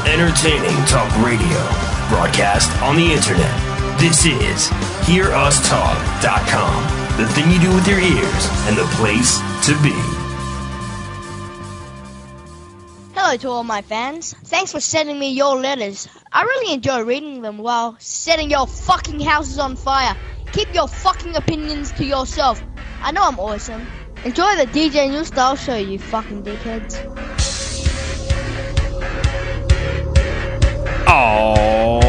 Entertaining talk radio. Broadcast on the internet. This is HearUsTalk.com. The thing you do with your ears and the place to be. Hello to all my fans. Thanks for sending me your letters. I really enjoy reading them while setting your fucking houses on fire. Keep your fucking opinions to yourself. I know I'm awesome. Enjoy the DJ New Style show, you fucking dickheads. Oh,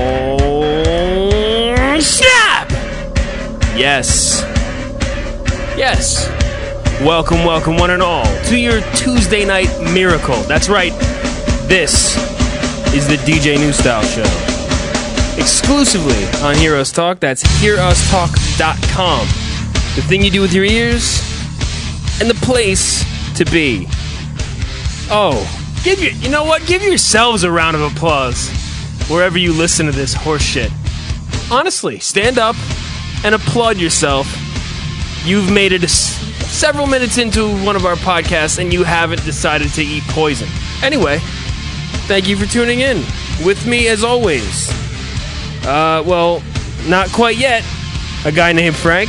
snap! Yes. Yes. Welcome, welcome, one and all, to your Tuesday night miracle. That's right. This is the DJ New Style show. Exclusively on Heroes Talk. That's HearUsTalk.com. The thing you do with your ears and the place to be. Oh, you know what? Give yourselves a round of applause wherever you listen to this horse shit. Honestly, stand up and applaud yourself. You've made it several minutes into one of our podcasts and you haven't decided to eat poison. Anyway, thank you for tuning in. With me, as always, well, not quite yet, a guy named Frank.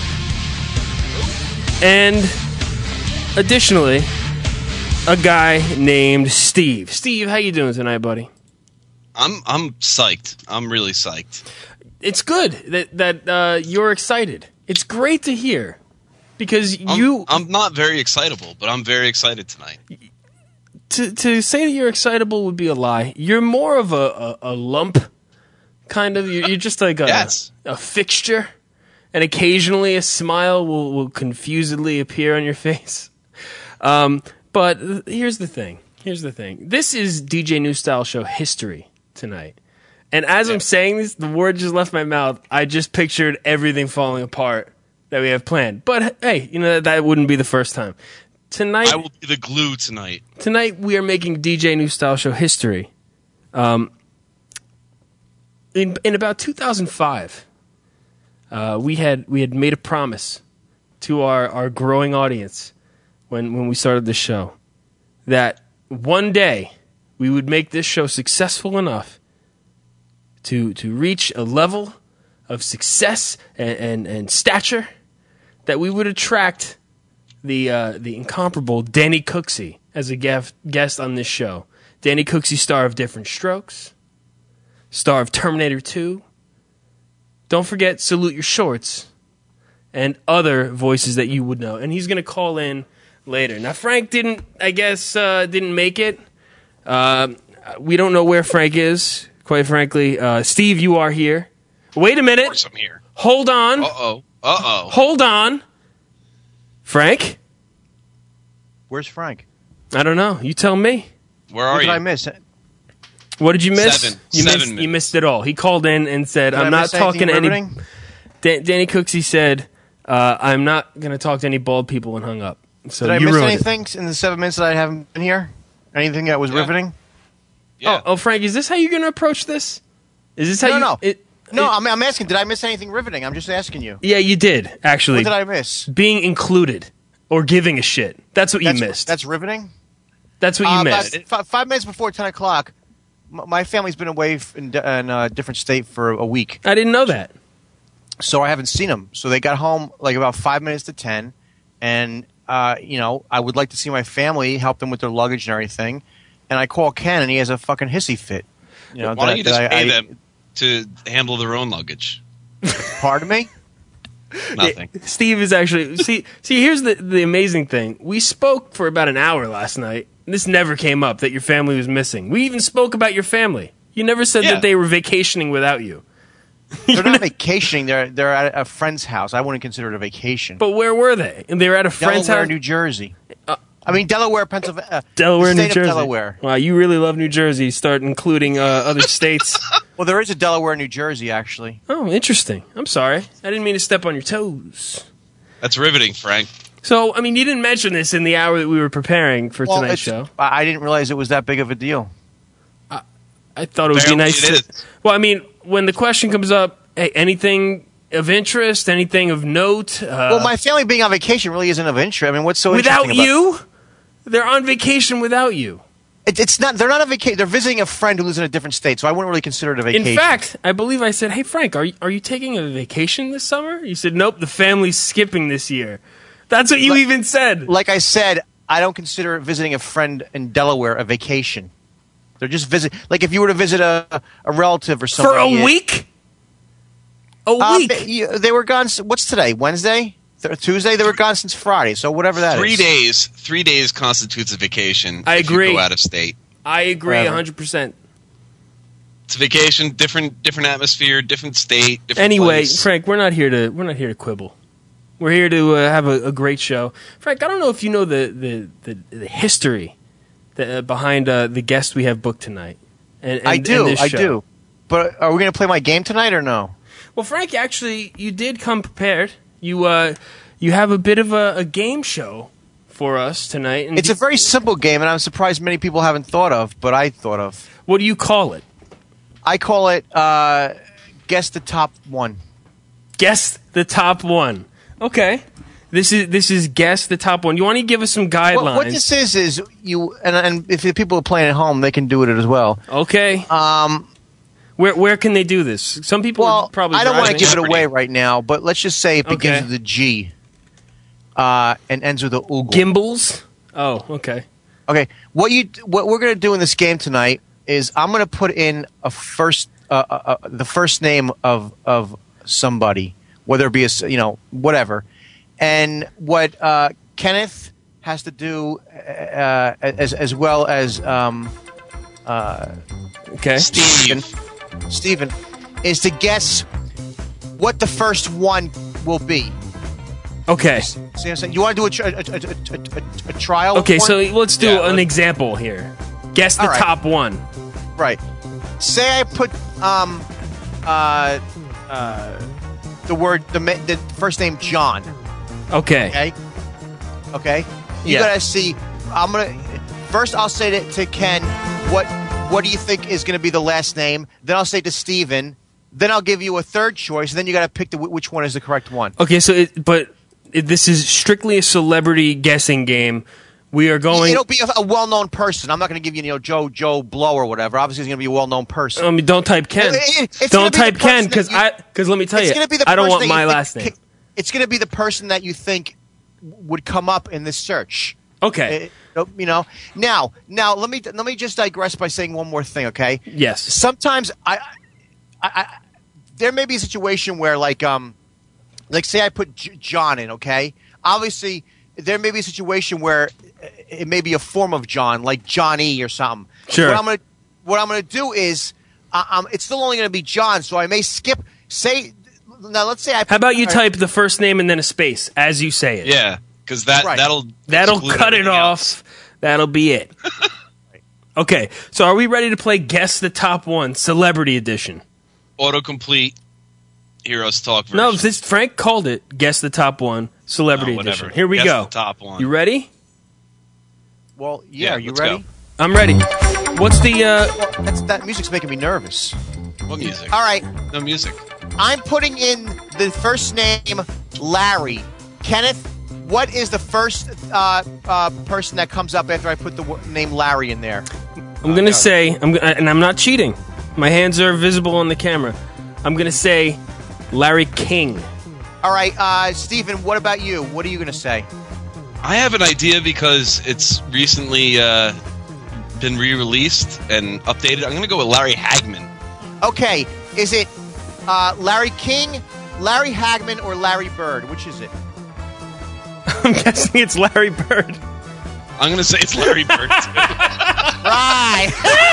And additionally, a guy named Steve. Steve, how you doing tonight, buddy? I'm psyched. I'm really psyched. It's good that you're excited. It's great to hear because I'm not very excitable, but I'm very excited tonight. To say that you're excitable would be a lie. You're more of a lump, kind of. You're just like a fixture, and occasionally a smile will confusedly appear on your face. But here's the thing. This is DJ New Style Show history tonight. And as I'm saying this, the word just left my mouth. I just pictured everything falling apart that we have planned. But hey, you know, that wouldn't be the first time. Tonight, I will be the glue tonight. Tonight we are making DJ New Style Show history. In about 2005, we had made a promise to our growing audience when we started this show that one day we would make this show successful enough to reach a level of success and stature that we would attract the incomparable Danny Cooksey as a guest on this show. Danny Cooksey, star of Different Strokes, star of Terminator 2. Don't forget Salute Your Shorts and other voices that you would know. And he's going to call in later. Now, Frank didn't make it. We don't know where Frank is, quite frankly. Steve, you are here. Wait a minute. Of course I'm here. Hold on. Uh-oh. Hold on. Frank? Where's Frank? I don't know. You tell me. Where are What you? did I miss? What did you miss? Seven You missed it all. He called in and said, I'm not talking to any... Danny Cooksey said, I'm not going to talk to any bald people, and hung up. So did I you miss ruined anything in the 7 minutes that I haven't been here? Anything that was riveting? Yeah. Oh, Frank, is this how you're going to approach this? Is this how No. you... I'm asking, did I miss anything riveting? I'm just asking you. Yeah, you did, actually. What did I miss? Being included or giving a shit. That's what you missed. That's riveting? That's what you missed. 5 minutes before 10 o'clock, my family's been away in a different state for a week. I didn't know that. So I haven't seen them. So they got home like about 5 minutes to 10, and I would like to see my family, help them with their luggage and everything. And I call Ken, and he has a fucking hissy fit. Why don't you just pay them to handle their own luggage? Pardon me? Nothing. Steve is actually... See, here's the amazing thing. We spoke for about an hour last night, and this never came up, that your family was missing. We even spoke about your family. You never said that they were vacationing without you. They're not vacationing. They're at a friend's house. I wouldn't consider it a vacation. But where were they? And they were at a friend's Delaware, house? New Jersey. Delaware, Pennsylvania. Delaware, New New Jersey. Jersey. Delaware. Wow, you really love New Jersey. Start including other states. Well, there is a Delaware, New Jersey, actually. Oh, interesting. I'm sorry. I didn't mean to step on your toes. That's riveting, Frank. So, I mean, you didn't mention this in the hour that we were preparing for tonight's show. I didn't realize it was that big of a deal. I thought it would be nice to... Well, I mean, when the question comes up, hey, anything of interest, anything of note... well, my family being on vacation really isn't of interest. I mean, what's so without interesting about you? They're on vacation without you. It's not. They're not a vacation. They're visiting a friend who lives in a different state, so I wouldn't really consider it a vacation. In fact, I believe I said, "Hey Frank, are you taking a vacation this summer?" You said, "Nope, the family's skipping this year." That's what you even said. Like I said, I don't consider visiting a friend in Delaware a vacation. They're just visit. Like if you were to visit a relative or something For a week. A week. They were gone. What's today? Wednesday? Tuesday? They were gone since Friday. So whatever that is. 3 days constitutes a vacation. I agree. If you go out of state. I agree 100%. It's a vacation, different atmosphere, different state, different Anyway, place. Frank, we're not here to quibble. We're here to have a great show. Frank, I don't know if you know the history behind the guest we have booked tonight. And I do. this show. I do. But are we going to play my game tonight or no? Well, Frank, actually, you did come prepared. You have a bit of a game show for us tonight. And it's a very simple game, and I'm surprised many people haven't thought of, but I thought of. What do you call it? I call it Guess the Top One. Guess the Top One. Okay. This is Guess the Top One. You want to give us some guidelines? What this is you, and if the people are playing at home, they can do it as well. Okay. Where can they do this? Some people are probably I don't want to give it Jeopardy. away right now, but let's just say it begins with a G and ends with a oogle. Gimbals? Oh, okay. Okay. What we're going to do in this game tonight is I'm going to put in the first name of somebody, whether it be whatever, and what Kenneth has to do as well as Okay. Stephen is to guess what the first one will be. Okay. See what I'm saying? You want to do a trial? Okay, one? so let's do an example here. Guess the top one. Right. Say I put the first name John. Okay. Okay. You gotta see. First I'll say to Ken, what do you think is going to be the last name? Then I'll say to Steven. Then I'll give you a third choice. And then you got to pick which one is the correct one. Okay, so this is strictly a celebrity guessing game. We are going. It'll be a well-known person. I'm not going to give you, Joe Blow or whatever. Obviously, it's going to be a well-known person. Don't type Ken. Don't type Ken because let me tell you, I don't want my last name. It's going to be the person that you think would come up in this search. Okay. Now let me just digress by saying one more thing. Okay. Yes. Sometimes there may be a situation where like say I put John in. Okay. Obviously, there may be a situation where it may be a form of John, like Johnny or something. Sure. What I'm gonna do is it's still only gonna be John, so I may skip. Now let's say I. How about you type the first name and then a space as you say it? Yeah, because that'll cut it off. That'll be it. Okay, so are we ready to play Guess the Top One, Celebrity Edition? Autocomplete. Heroes Talk version. No, Frank called it Guess the Top One, Celebrity Edition. Here we go. The top one. You ready? Well, yeah. Are you let's ready? go. I'm ready. What's the? That music's making me nervous. What music? All right. No music. I'm putting in the first name Larry. Kenneth, what is the first person that comes up after I put the name Larry in there? I'm gonna say, and I'm not cheating. My hands are visible on the camera. I'm gonna say Larry King. All right, Stephen, what about you? What are you gonna say? I have an idea because it's recently been re-released and updated. I'm going to go with Larry Hagman. Okay, is it Larry King, Larry Hagman, or Larry Bird? Which is it? I'm guessing it's Larry Bird. I'm going to say it's Larry Bird. Right.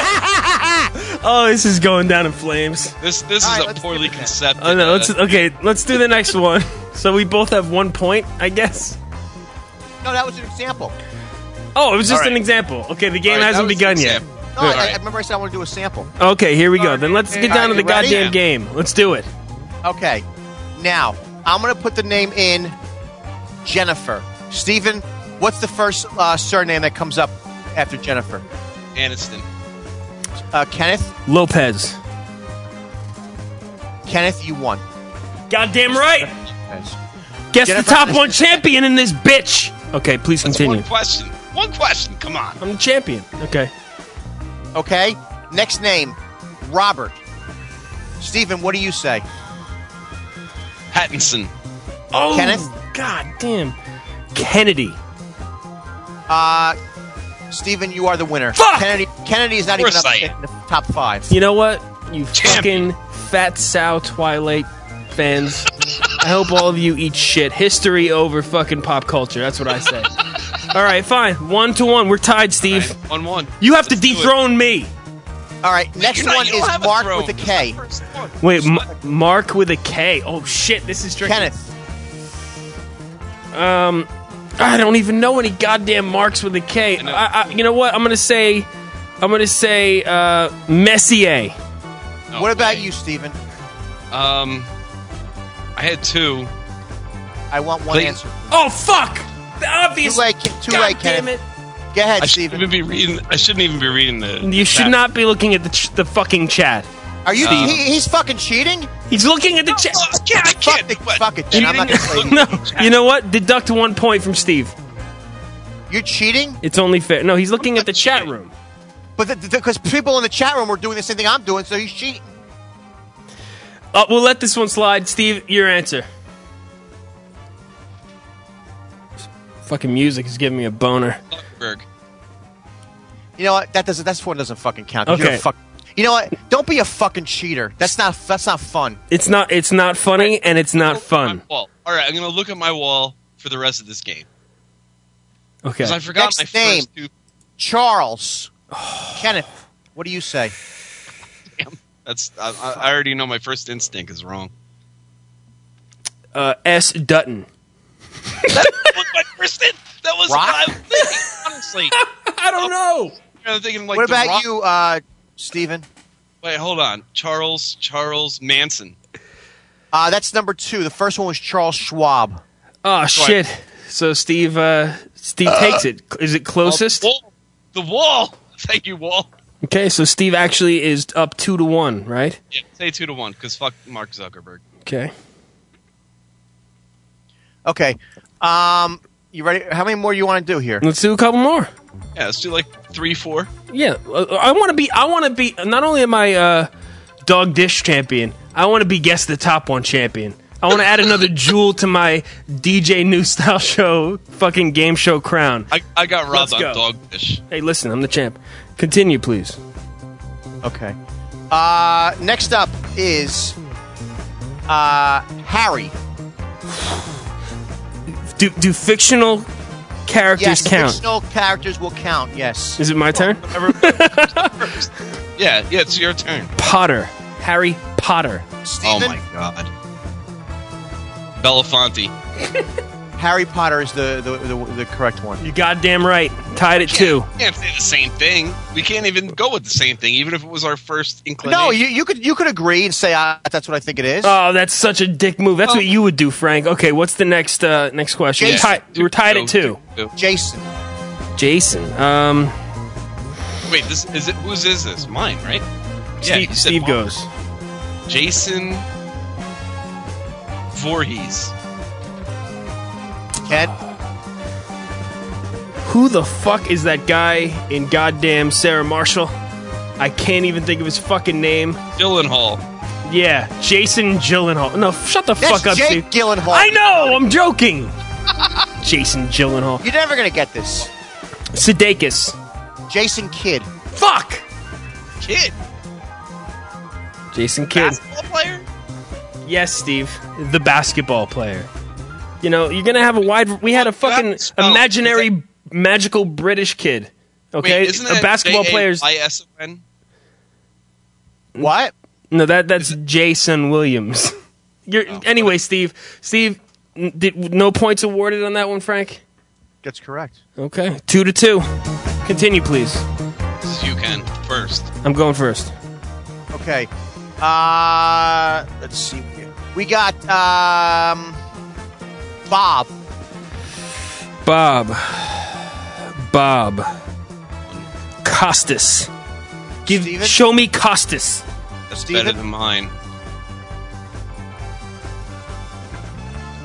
Oh, this is going down in flames. This is a poorly conceived. Oh no, let's do the next one. So we both have 1 point, I guess. No, that was an example. Oh, it was just an example. Okay, the game hasn't begun yet. No, I remember I said I want to do a sample. Okay, here we go. Then let's get down to the goddamn game. Let's do it. Okay. Now, I'm going to put the name in Jennifer. Stephen, what's the first surname that comes up after Jennifer? Aniston. Kenneth? Lopez. Kenneth, you won. Goddamn right. Lopez. Guess Jennifer- the top one champion in this bitch. Okay, please continue. One question. Come on. I'm the champion. Okay. Okay? Next name, Robert. Steven, what do you say? Pattinson. Oh, Kenneth? God damn. Kennedy. Steven, you are the winner. Fuck! Kennedy is not even course up I in the top 5. You know what? You Champion. fucking fat sow Twilight fans. I hope all of you eat shit. History over fucking pop culture. That's what I say. All right, fine. 1-1. We're tied, Steve. 1-1. You have to Let's do it. dethrone me. All right, next one You don't is have a Mark throne. with a K. That's my first one. Wait, Mark with a K. Oh shit, this is tricky. Kenneth. I don't even know any goddamn Marks with a K. I know. You know what? I'm gonna say Messier. No What about way. you, Steven? I had 2. I want one Please. answer. Oh fuck! The obvious. Too late, God damn Kenneth. it! Go ahead, I shouldn't Steven. even be reading. I shouldn't even be reading the. You should chat. not be looking at the fucking chat. Are you? He's fucking cheating. He's looking at the chat. Oh, I can't. Fuck it, then. I'm not gonna play. No, you know what? Deduct 1 point from Steve. You're cheating, It's only fair. No, he's looking at the chat room. but because people in the chat room were doing the same thing I'm doing, so he's cheating. We'll let this one slide. Steve, your answer. Fucking music is giving me a boner. Zuckerberg. You know what? That one doesn't fucking count. 'cause Okay. You're a fuck. You know what? Don't be a fucking cheater. That's not fun. It's not funny and it's not fun. All right, I'm gonna look at my wall for the rest of this game Okay. because I forgot Next my name. first 2. Charles. Kenneth, what do you say? That's I already know my first instinct is wrong. S. Dutton. That was my first instinct. That was Rock? what I was thinking. Honestly, I don't know. I'm thinking like. What The about Rock- you, Steven? Wait, hold on. Charles Manson. That's number 2. The first one was Charles Schwab. Oh shit. So Steve takes it. Is it closest? The wall. Thank you, Wall. Okay, so Steve actually is up 2-1, right? Yeah, say 2-1 because fuck Mark Zuckerberg. Okay. Okay. You ready? How many more you want to do here? Let's do a couple more. Yeah, let's do like 3-4. Yeah, I want to be. Not only am I dog dish champion, I want to be guess the top 1 champion. I want to add another jewel to my DJ New Style Show fucking game show crown. I got robbed Let's on go. Dogfish. Hey, listen, I'm the champ. Continue, please. Okay. Next up is Harry. Do fictional characters Yes, count? fictional characters will count. Yes. Is it my turn? Yeah, it's your turn. Potter. Harry Potter. Steven, Oh my god. Belafonte. Harry Potter is the correct one. You goddamn right. Tied at 2. Can't say the same thing. We can't even go with the same thing, even if it was our first inclination. No, you could agree and say that's what I think it is. Oh, that's such a dick move. That's what you would do, Frank. Okay, what's the next question? Jason. We're tied at 2. Jason. Jason. Wait, this is it. Whose is this? Mine, right? Steve, you said Steve mine. goes. Jason Voorhees. Ken. Who the fuck is that guy in goddamn Sarah Marshall? I can't even think of his fucking name. Gyllenhaal. Yeah, Jason Gyllenhaal. No, shut the That's fuck up, Jake Steve. Gyllenhaal. I know, I'm joking. Jason Gyllenhaal. You're never gonna get this. Sudeikis. Jason Kidd. Fuck! Kid. Jason Kidd. Basketball player? Yes, Steve. The basketball player. You know, you're gonna have a wide... We had a fucking spell. imaginary, magical British kid. Okay? Wait, isn't that a basketball player's... Ison? What? No, that's Jason Williams. Anyway, Steve. Steve, no points awarded on that one, Frank? That's correct. Okay. 2-2. Continue, please. You can first. I'm going first. Okay. Let's see. We got Bob. Bob. Costas. Steven? Show me Costas. That's Steven? better than mine.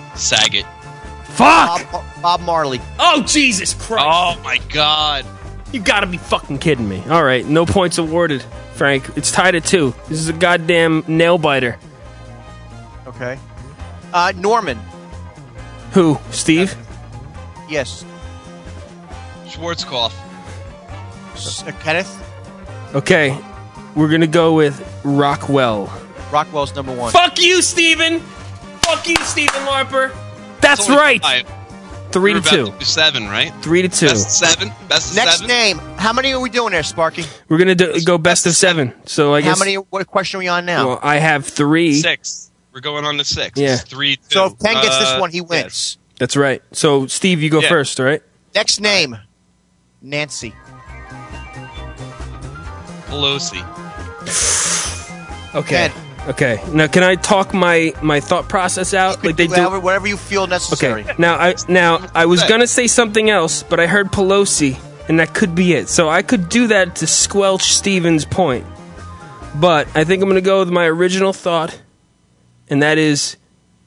Saget. Fuck! Bob Marley. Oh, Jesus Christ. Oh my god. You gotta be fucking kidding me. All right, no points awarded, Frank. It's tied at 2. This is a goddamn nail biter. Okay. Norman. Who? Steve? Yes. Schwarzkopf. Kenneth. Okay, we're gonna go with Rockwell. Rockwell's number 1. Fuck you, Steven! Fuck you, Steven Larper! That's It's only right! 5. 3 to We're 2. about to do 7, right? 3 to 2. Best of 7. Best of Next 7. name. How many are we doing there, Sparky? We're gonna go best of 7. So I guess. How many? What question are we on now? Well, I have 3. 6. We're going on to 6. Yeah. It's 3-2. So if Penn gets this one, he yes. wins. That's right. So Steve, you go Yeah. first, all right? Next name. Nancy. Pelosi. Okay. Ken. Okay. Now, can I talk my thought process out like they do? Whatever you feel necessary. Okay. Now I was gonna say something else, but I heard Pelosi, and that could be it. So I could do that to squelch Steven's point. But I think I'm gonna go with my original thought, and that is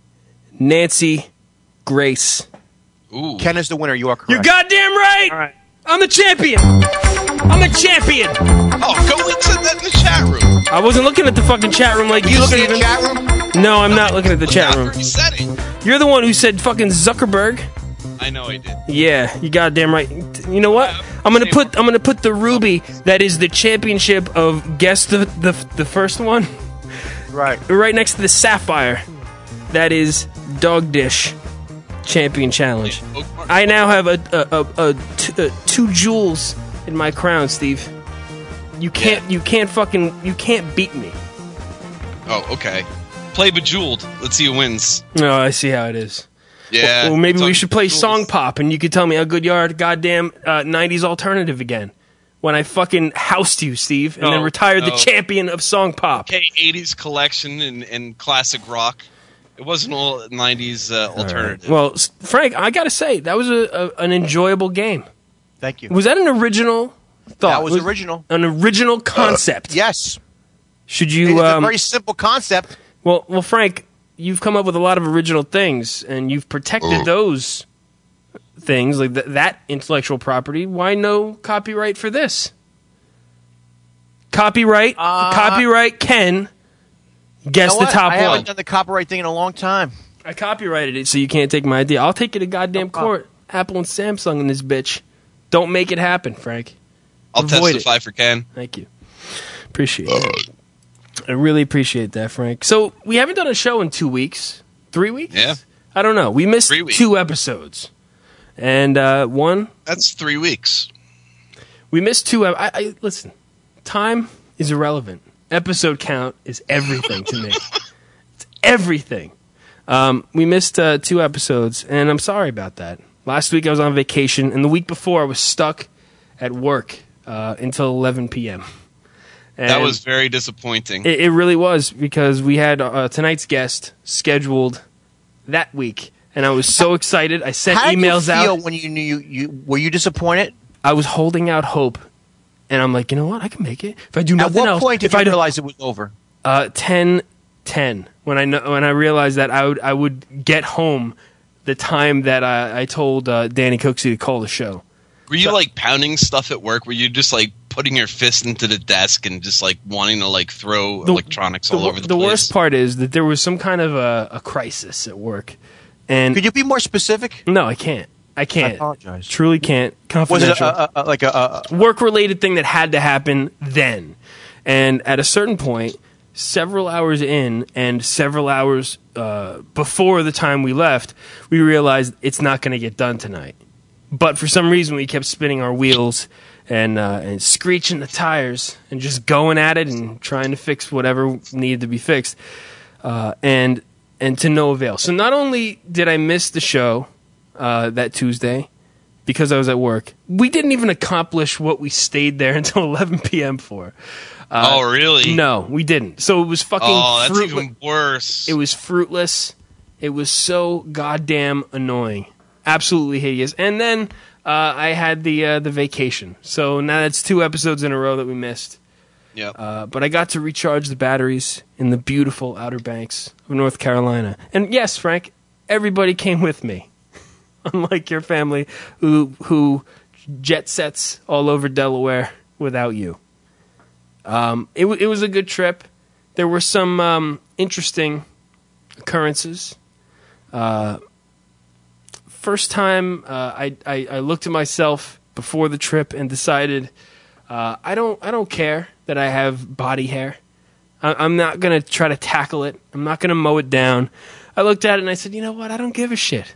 Nancy Grace. Ooh. Ken is the winner. You are correct. You're goddamn right. All right. I'm the champion. I'm a champion. Oh, go into that in the chat room. I wasn't looking at the fucking chat room like You you, looking at the Steven. chat room? No, I'm not looking at the chat room. After he said it. You're the one who said fucking Zuckerberg. I know I did. Yeah, you goddamn right. You know what? I'm gonna put the ruby that is the championship of guess the first one Right. right next to the sapphire. That is Dog Dish Champion Challenge. I now have a 2 jewels in my crown, Steve. You can't beat me. Oh, okay. Play Bejeweled. Let's see who wins. No, I see how it is. Yeah. Well, maybe it's we on should play Bejeweled. Song Pop, and you could tell me how good you are at goddamn 90s alternative again. When I fucking housed you, Steve, and then No, retired the no. champion of Song Pop. Okay, 80s collection and classic rock. It wasn't all 90s alternative. Well, Frank, I gotta say, that was an enjoyable game. Thank you. Was that an original thought? That was original. An original concept. Yes. Should It's you? a very simple concept. Well, Frank, you've come up with a lot of original things, and you've protected those things, like that intellectual property. Why no copyright for this? Copyright Ken guess You know the what? top I one. haven't done the copyright thing in a long time. I copyrighted it, so you can't take my idea. I'll take it to goddamn No problem. court. Apple and Samsung in this bitch. Don't make it happen, Frank. I'll avoid testify for Ken. Thank you. Appreciate it. I really appreciate that, Frank. So we haven't done a show in 2 weeks. 3 weeks? Yeah. I don't know. We missed 3 weeks. 2 episodes. And one, That's 3 weeks. we missed 2. Listen, time is irrelevant. Episode count is everything to me. It's everything. We missed 2 episodes, and I'm sorry about that. Last week I was on vacation, and the week before I was stuck at work until 11 p.m. And That was very disappointing. it really was, because we had tonight's guest scheduled that week, and I was so excited. I sent How did emails you feel out. when you knew you were you disappointed? I was holding out hope, and I'm like, you know what? I can make it if I do At nothing what else. point did if you I don't- realize it was over? 10:10 when I realized that I would get home the time that I told Danny Cooksey to call the show. Were you like pounding stuff at work? Were you just like putting your fist into the desk and just like wanting to like throw electronics all over the place? worst part is that there was some kind of a crisis at work, and Could you be more specific? no, I can't. I can't. I apologize. Truly can't. Was it Confidential. like a Work-related thing that had to happen then. And at a certain point, several hours in and several hours before the time we left, we realized it's not going to get done tonight. But for some reason, we kept spinning our wheels and screeching the tires and just going at it and trying to fix whatever needed to be fixed, and to no avail. So not only did I miss the show that Tuesday because I was at work, we didn't even accomplish what we stayed there until 11 p.m. for. Oh, really? No, we didn't. So it was fucking Oh, that's fruitless. even worse. It was fruitless. It was so goddamn annoying. Absolutely hideous. And then I had the vacation. So now that's 2 episodes in a row that we missed. Yep. But I got to recharge the batteries in the beautiful Outer Banks of North Carolina. And yes, Frank, everybody came with me. Unlike your family who jet sets all over Delaware without you. It was a good trip. There were some interesting occurrences. First time I looked at myself before the trip and decided I don't care that I have body hair. I'm not gonna try to tackle it. I'm not gonna mow it down. I looked at it and I said, you know what? I don't give a shit.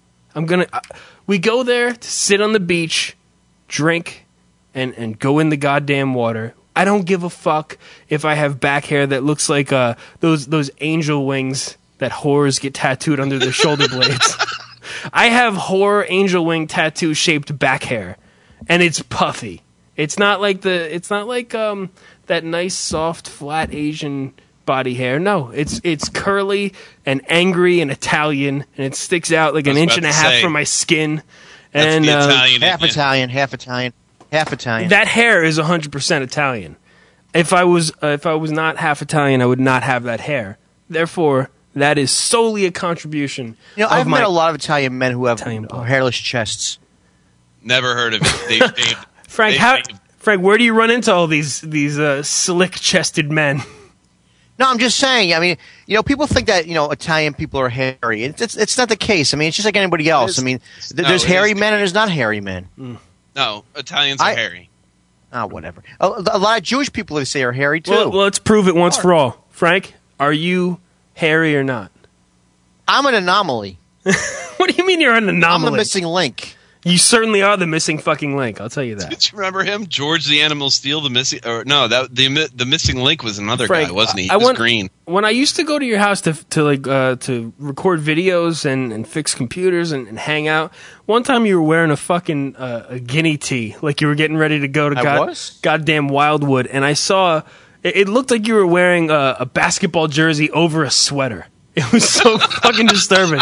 We go there to sit on the beach, drink, and go in the goddamn water. I don't give a fuck if I have back hair that looks like those angel wings that whores get tattooed under their shoulder blades. I have whore angel wing tattoo shaped back hair, and it's puffy. It's not like that nice soft flat Asian body hair. No, it's curly and angry and Italian, and it sticks out like an inch and a half from my skin. And half Italian, half Italian, half Italian. That hair is 100% Italian. If I was not half Italian, I would not have that hair. Therefore, that is solely a contribution. I've met a lot of Italian men who have hairless chests. Never heard of it. Frank, Frank, where do you run into all these slick-chested men? No, I'm just saying. I mean, people think that Italian people are hairy. It's not the case. I mean, it's just like anybody else. There's hairy men and there's not hairy men. No, Italians are hairy. Whatever. A lot of Jewish people they say are hairy too. Well, let's prove it once for all. Frank, are you hairy or not? I'm an anomaly. What do you mean you're an anomaly? I'm the missing link. You certainly are the missing fucking link. I'll tell you that. Did you remember him, George the Animal Steel? The missing link was another Frank, guy, wasn't he? He was green. When I used to go to your house to record videos and fix computers and hang out, one time you were wearing a fucking a guinea tee, like you were getting ready to go to goddamn Wildwood, and I saw it looked like you were wearing a basketball jersey over a sweater. It was so fucking disturbing.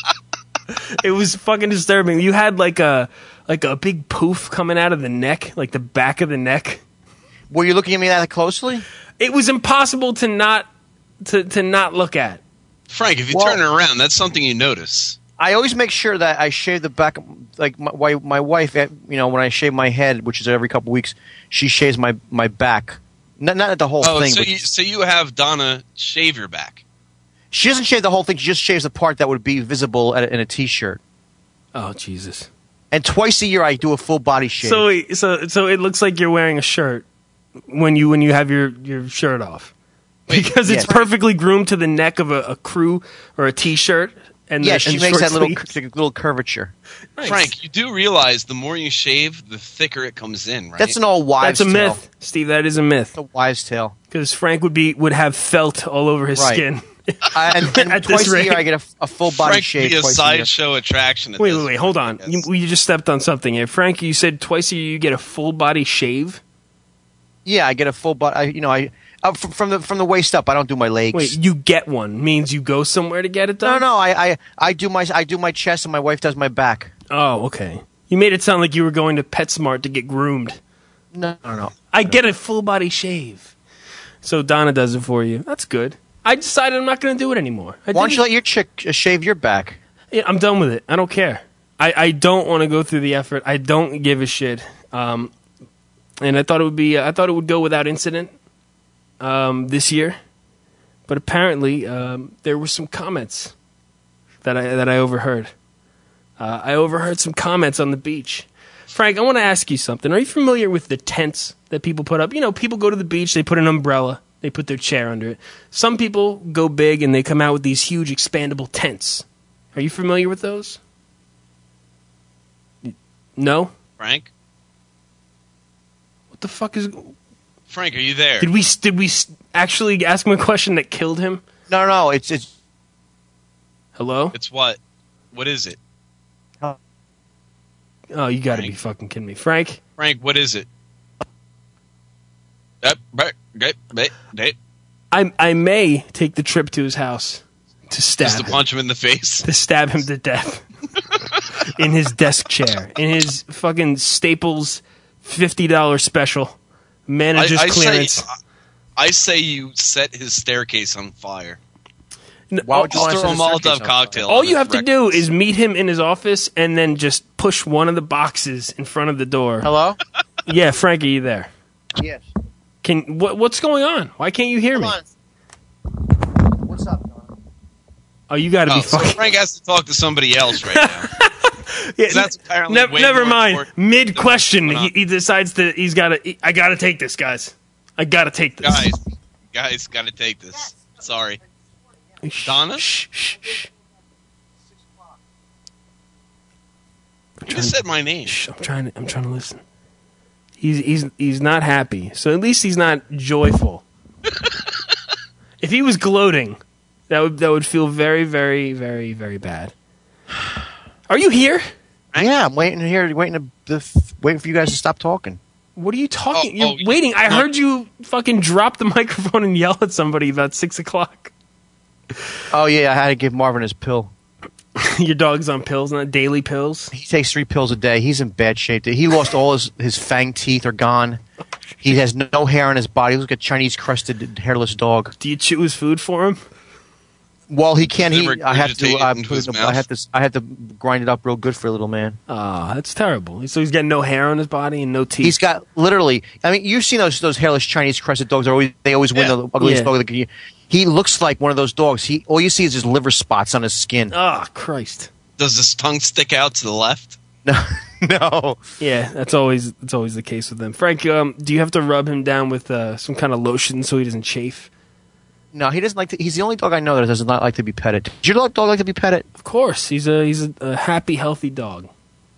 It was fucking disturbing. You had like a big poof coming out of the neck, like the back of the neck. Were you looking at me that closely? It was impossible to not look at. Frank, if you turn it around, that's something you notice. I always make sure that I shave the back. Like my wife, when I shave my head, which is every couple weeks, she shaves my back. Not the whole thing. So you have Donna shave your back. She doesn't shave the whole thing. She just shaves the part that would be visible in a T-shirt. Oh, Jesus. And twice a year I do a full body shave. So it looks like you're wearing a shirt when you have your shirt off. Because it's perfectly groomed to the neck of a crew or a T-shirt. And she makes that little curvature. Nice. Frank, you do realize the more you shave, the thicker it comes in, right? That's an old wives' tale. That's a myth, Steve. That is a myth. It's a wives' tale. Because Frank would have felt all over his skin. And twice a year I get a full body shave. Frank be a sideshow attraction. Wait, hold on. You just stepped on something here. Frank, you said twice a year you get a full body shave? Yeah, I get a full body. From the waist up. I don't do my legs. Wait, you get one means you go somewhere to get it done? No. I do my chest and my wife does my back. Oh, okay. You made it sound like you were going to PetSmart to get groomed. No. I get a full body shave. So Donna does it for you. That's good. I decided I'm not going to do it anymore. Why don't you let your chick shave your back? Yeah, I'm done with it. I don't care. I don't want to go through the effort. I don't give a shit. And I thought it would go without incident this year, but apparently there were some comments that I overheard. I overheard some comments on the beach. Frank, I want to ask you something. Are you familiar with the tents that people put up? People go to the beach, they put an umbrella, they put their chair under it. Some people go big and they come out with these huge expandable tents. Are you familiar with those? No? Frank? What the fuck is... Frank, are you there? Did we actually ask him a question that killed him? No, it's... Hello? It's what? What is it? Oh, you gotta be fucking kidding me. Frank, what is it? I may take the trip to his house to stab Just to punch him in the face? To stab him to death. In his desk chair. In his fucking Staples $50 special. Manager's clearance. I say you set his staircase on fire. Why would you want to throw a Molotov cocktail? All you have to do is meet him in his office and then just push one of the boxes in front of the door. Hello? Yeah, Frank, are you there? Yes. What's going on? Why can't you hear me? What's up? Oh, you got to be So fucking. Frank has to talk to somebody else right now. Yeah, That's apparently way never more mind. important than Mid question, what's going on. he decides that I got to take this, guys. I got to take this. Guys, gotta take this. Sorry. Donna? Shh, shh, shh. You just said my name. Shh, I'm trying to listen. He's not happy. So at least he's not joyful. If he was gloating, that would feel very, very, very, very bad. Are you here? Yeah, I'm waiting here, waiting for you guys to stop talking. What are you talking? Oh, You're waiting. I heard you fucking drop the microphone and yell at somebody about 6:00. Oh yeah, I had to give Marvin his pill. Your dog's on pills, not daily pills. He takes 3 pills a day. He's in bad shape. He lost all his fang teeth are gone. He has no hair on his body. He looks like a Chinese crusted hairless dog. Do you chew his food for him? Well, he can't. Never I have to. regurgitate into his I have to grind it up real good for a little man. Ah, that's terrible. So he's got no hair on his body and no teeth. He's got literally. I mean, you've sose those hairless Chinese crested dogs. They always win the ugliest Yeah. dog. He looks like one of those dogs. All you see is his liver spots on his skin. Ah, Christ. Does his tongue stick out to the left? No. Yeah, that's always the case with them. Frank, do you have to rub him down with some kind of lotion so he doesn't chafe? No, he doesn't like to. He's the only dog I know that does not like to be petted. Does your dog like to be petted? Of course, he's a happy, healthy dog.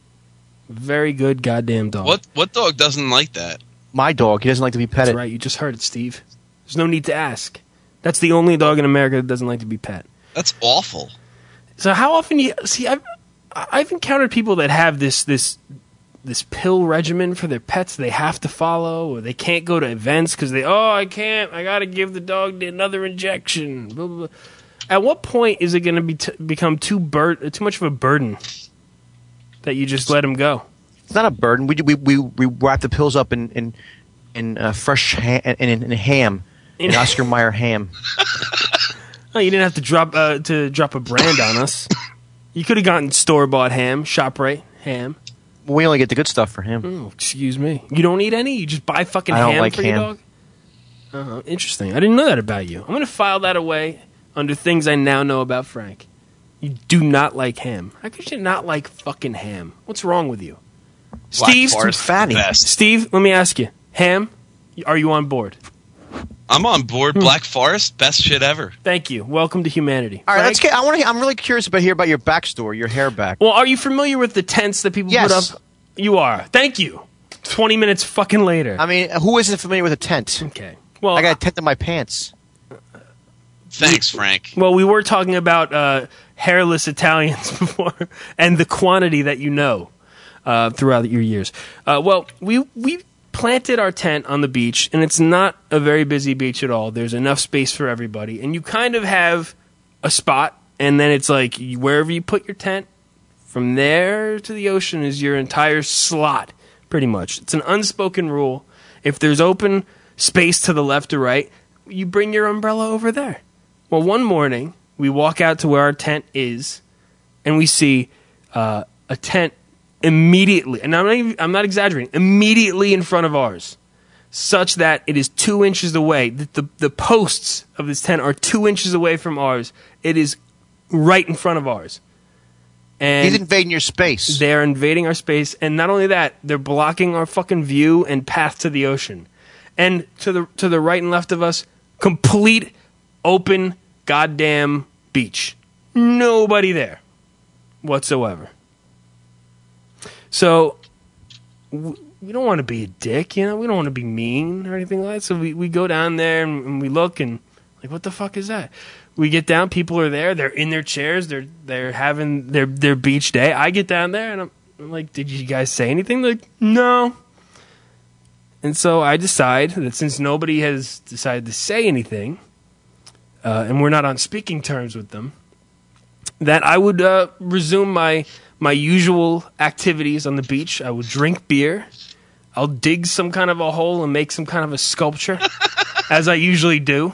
Very good goddamn dog. What dog doesn't like that? My dog. He doesn't like to be petted. That's right. You just heard it, Steve. There's no need to ask. That's the only dog in America that doesn't like to be pet. That's awful. So how often do you see? I've encountered people that have this pill regimen for their pets they have to follow, or they can't go to events because I can't. I got to give the dog another injection. Blah, blah, blah. At what point is it going to become too much of a burden that you just let him go? It's not a burden. We wrap the pills up in fresh in ham, in Oscar Mayer ham. Oh, you didn't have to drop a brand on us. You could have gotten store-bought ham, ShopRite ham. We only get the good stuff for him. Oh, excuse me. You don't eat any? You just buy fucking I don't ham like for your ham. dog? Interesting. I didn't know that about you. I'm going to file that away under things I now know about Frank. You do not like ham. How could you not like fucking ham? What's wrong with you? Steve, Forest, fatty. best. Steve, let me ask you. Ham, are you on board? I'm on board. Black Forest, best shit ever. Thank you. Welcome to humanity. All right, Frank? let's get. I'm really curious about hear about your backstory, your hair back. Well, are you familiar with the tents that people Yes. put up? You are. Thank you. 20 minutes fucking later. I mean, who isn't familiar with a tent? Okay. Well, I got a tent in my pants. Thanks, Frank. Well, we were talking about hairless Italians before, and the quantity that you know throughout your years. Well, we planted our tent on the beach, and it's not a very busy beach at all. There's enough space for everybody, and you kind of have a spot, and then it's like wherever you put your tent, from there to the ocean is your entire slot, pretty much. It's an unspoken rule. If there's open space to the left or right, you bring your umbrella over there. Well, one morning, we walk out to where our tent is, and we see a tent immediately, and I'm not exaggerating, immediately in front of ours, such that it is 2 inches away. The posts of this tent are 2 inches away from ours. It is right in front of ours. And He's invading your space. they're invading our space, and not only that, they're blocking our fucking view and path to the ocean. And to the right and left of us, complete open goddamn beach. Nobody there whatsoever. So we don't want to be a dick, you know? We don't want to be mean or anything like that. So we go down there and we look and like, what the fuck is that? We get down, people are there, they're in their chairs, they're having their beach day. I get down there and I'm like, did you guys say anything? They're like, no. And so I decide that since nobody has decided to say anything, and we're not on speaking terms with them, that I would resume my usual activities on the beach. I would drink beer. I'll dig some kind of a hole and make some kind of a sculpture, as I usually do.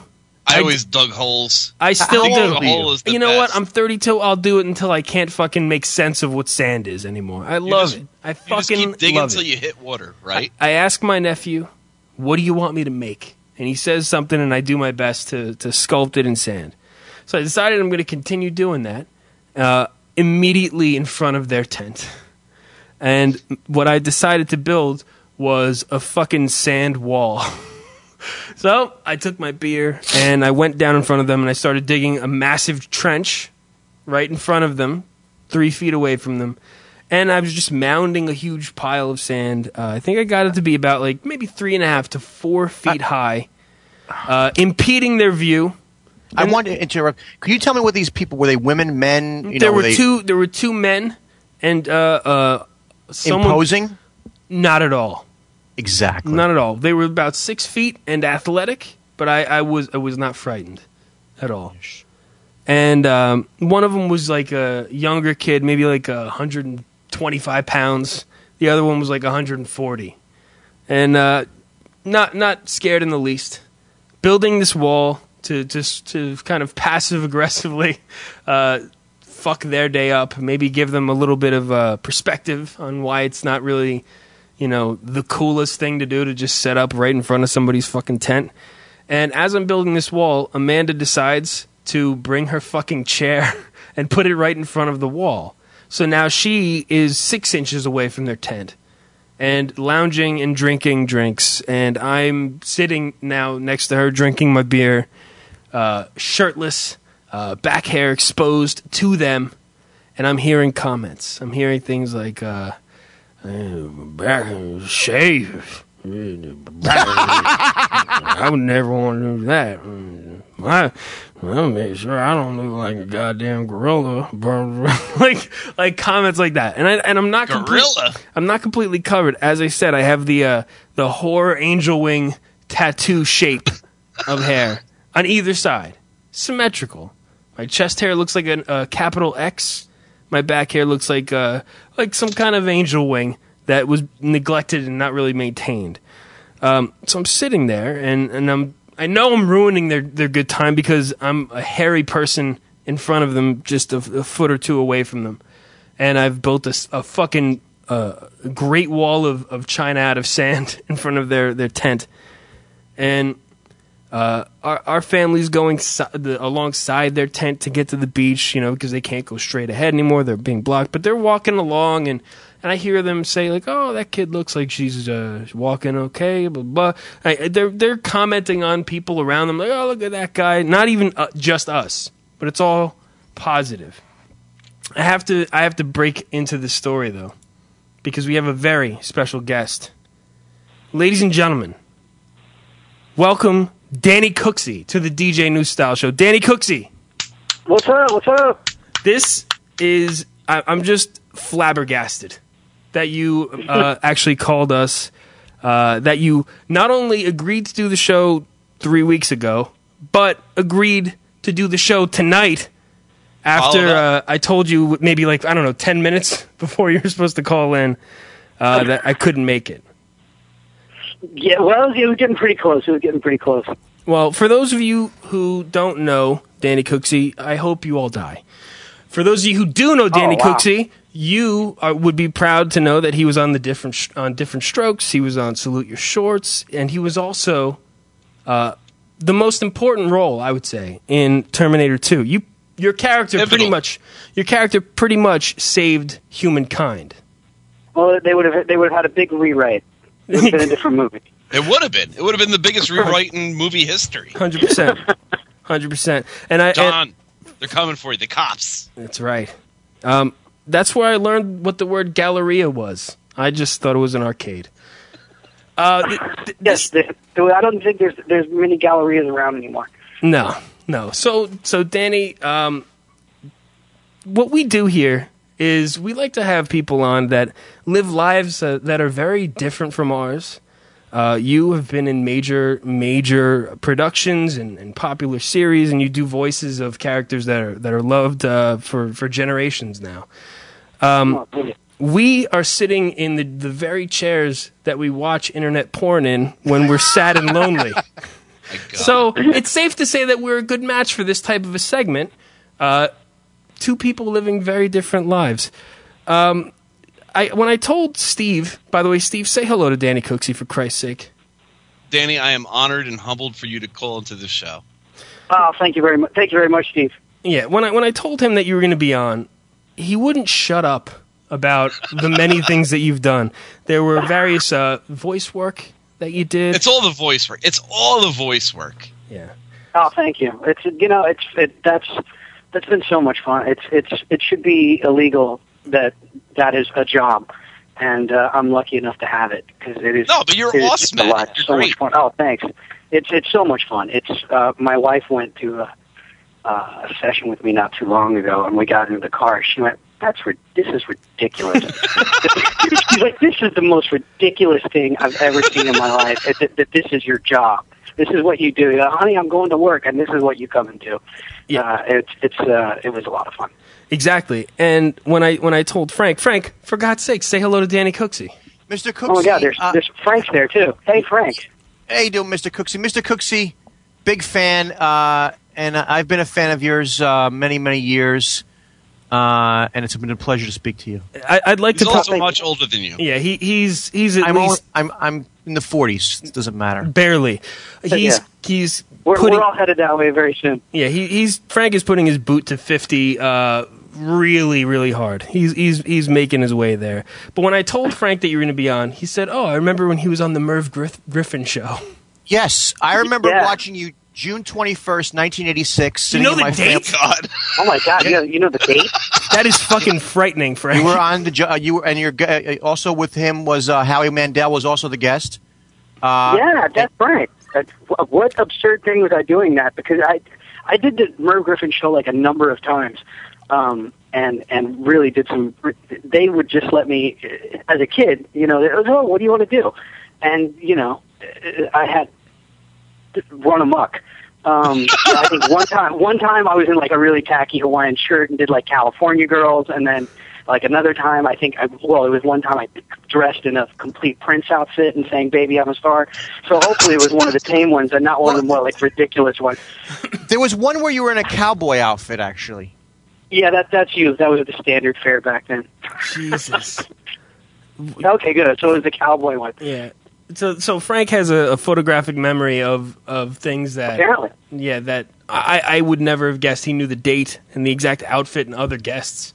I always dug holes. I still Digging do. a hole is the You know what? best. I'm 32. I'll do it until I can't fucking make sense of what sand is anymore. I love it. I You just fucking keep digging love until it. you hit water, right? I ask my nephew, "What do you want me to make?" And he says something, and I do my best to sculpt it in sand. So I decided I'm going to continue doing that immediately in front of their tent. And what I decided to build was a fucking sand wall. So I took my beer and I went down in front of them and I started digging a massive trench right in front of them, 3 feet away from them. And I was just mounding a huge pile of sand. I think I got it to be about like maybe 3.5 to 4 feet high, impeding their view. I wanted to interrupt. Could you tell me what these people were? They women, men? There were two men and someone. Imposing? Not at all. Exactly. Not at all. They were about 6 feet and athletic, but I was not frightened at all. And one of them was like a younger kid, maybe like 125 pounds. The other one was like 140, and not scared in the least. Building this wall to kind of passive aggressively fuck their day up. Maybe give them a little bit of perspective on why it's not really, the coolest thing to do to just set up right in front of somebody's fucking tent. And as I'm building this wall, Amanda decides to bring her fucking chair and put it right in front of the wall. So now she is 6 inches away from their tent and lounging and drinking drinks. And I'm sitting now next to her drinking my beer, shirtless, back hair exposed to them. And I'm hearing comments. I'm hearing things like, back shave. I would never want to do that. I'll make sure I don't look like a goddamn gorilla. like comments like that. And I'm not Gorilla? I'm not completely covered. As I said, I have the horror angel wing tattoo shape of hair on either side, symmetrical. My chest hair looks like a capital X. My back hair looks like some kind of angel wing that was neglected and not really maintained. So I'm sitting there, and I know I'm ruining their good time because I'm a hairy person in front of them, just a foot or two away from them. And I've built a fucking great wall of china out of sand in front of their tent. And our family's going alongside their tent to get to the beach, because they can't go straight ahead anymore. They're being blocked. But they're walking along, and I hear them say, like, "Oh, that kid looks like she's walking okay," blah, blah. They're commenting on people around them, like, "Oh, look at that guy." Not even just us, but it's all positive. I have to break into the story, though, because we have a very special guest. Ladies and gentlemen, welcome Danny Cooksey to the DJ New Style Show. Danny Cooksey. What's up? What's up? This is... I'm just flabbergasted that you actually called us, that you not only agreed to do the show 3 weeks ago, but agreed to do the show tonight after I told you maybe 10 minutes before you were supposed to call in that I couldn't make it. Yeah, well, it was getting pretty close. Well, for those of you who don't know Danny Cooksey, I hope you all die. For those of you who do know Danny Cooksey, you would be proud to know that he was on Different Strokes. He was on Salute Your Shorts, and he was also the most important role, I would say, in Terminator 2. Your character pretty much saved humankind. Well, they would have had a big rewrite. It would have been a different movie. It would have been. It would have been the biggest rewrite in movie history. 100%. 100%. John, they're coming for you. The cops. That's right. That's where I learned what the word Galleria was. I just thought it was an arcade. Yes, I don't think there's many Gallerias around anymore. No. So Danny, what we do here is we like to have people on that live lives that are very different from ours. You have been in major productions and popular series, and you do voices of characters that are loved for generations now. We are sitting in the very chairs that we watch internet porn in when we're sad and lonely. So it's safe to say that we're a good match for this type of a segment. Two people living very different lives. When I told Steve, by the way, Steve, say hello to Danny Cooksey for Christ's sake. Danny, I am honored and humbled for you to call into this show. Oh, thank you very much. Thank you very much, Steve. Yeah, when I told him that you were going to be on, he wouldn't shut up about the many things that you've done. There were various voice work that you did. It's all the voice work. It's all the voice work. Yeah. Oh, thank you. That's been so much fun. It should be illegal that is a job, and I'm lucky enough to have it because it is. No, but you're awesome, man. You're so great. much fun. Oh, thanks. It's so much fun. It's my wife went to a session with me not too long ago, and we got into the car. She went, "This is ridiculous." She's like, "This is the most ridiculous thing I've ever seen in my life. That this is your job. This is what you do, honey. I'm going to work, and this is what you come and do." Yeah, it was a lot of fun. Exactly. And when I told Frank, for God's sake, say hello to Danny Cooksey. Mr. Cooksey. Oh my God, there's Frank's there too. Hey, Frank. How you doing, Mr. Cooksey? Mr. Cooksey, big fan, and I've been a fan of yours many, many years, and it's been a pleasure to speak to you. I'd like He's to also much older than you. Yeah, he's at least I'm in the 40s. It doesn't matter. Barely. He's we're all headed that way very soon. Yeah, Frank is putting his boot to 50 really, really hard. He's making his way there. But when I told Frank that you were going to be on, he said, "Oh, I remember when he was on the Merv Griffin show." Yes, I remember watching you June 21st, 1986. Sitting You know in the my date? God. Oh my God, you know the date? That is fucking frightening, Frank. You were on the also with him was Howie Mandel was also the guest. Yeah, that's right. What absurd thing was I doing that? Because I did the Merv Griffin show like a number of times, and really did some. They would just let me, as a kid, it was, "Oh, what do you want to do?" And I had to run amok. I think one time I was in like a really tacky Hawaiian shirt and did like California Girls, and then like another time it was one time I dressed in a complete Prince outfit and sang "Baby I'm a Star." So hopefully it was one of the tame ones and not one of the more like ridiculous ones. There was one where you were in a cowboy outfit, actually. Yeah, that's you. That was the standard fare back then. Jesus. Okay, good. So it was the cowboy one. Yeah. So Frank has a photographic memory of things that apparently. Yeah, that I would never have guessed. He knew the date and the exact outfit and other guests.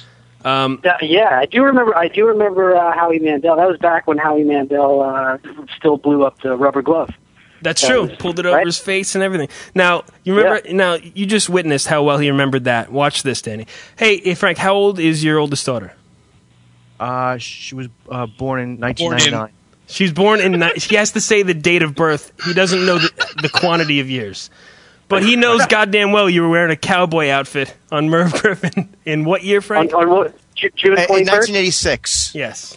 Yeah, I do remember Howie Mandel. That was back when Howie Mandel still blew up the rubber glove. That's true. Pulled it over his face and everything. Now you remember. Yeah. Now you just witnessed how well he remembered that. Watch this, Danny. Hey, Frank, how old is your oldest daughter? She was born in 1999. She's born in. She has to say the date of birth. He doesn't know the quantity of years, but he knows goddamn well you were wearing a cowboy outfit on Merv Griffin in what year, Frank? On what? June 21st? In 1986. Yes.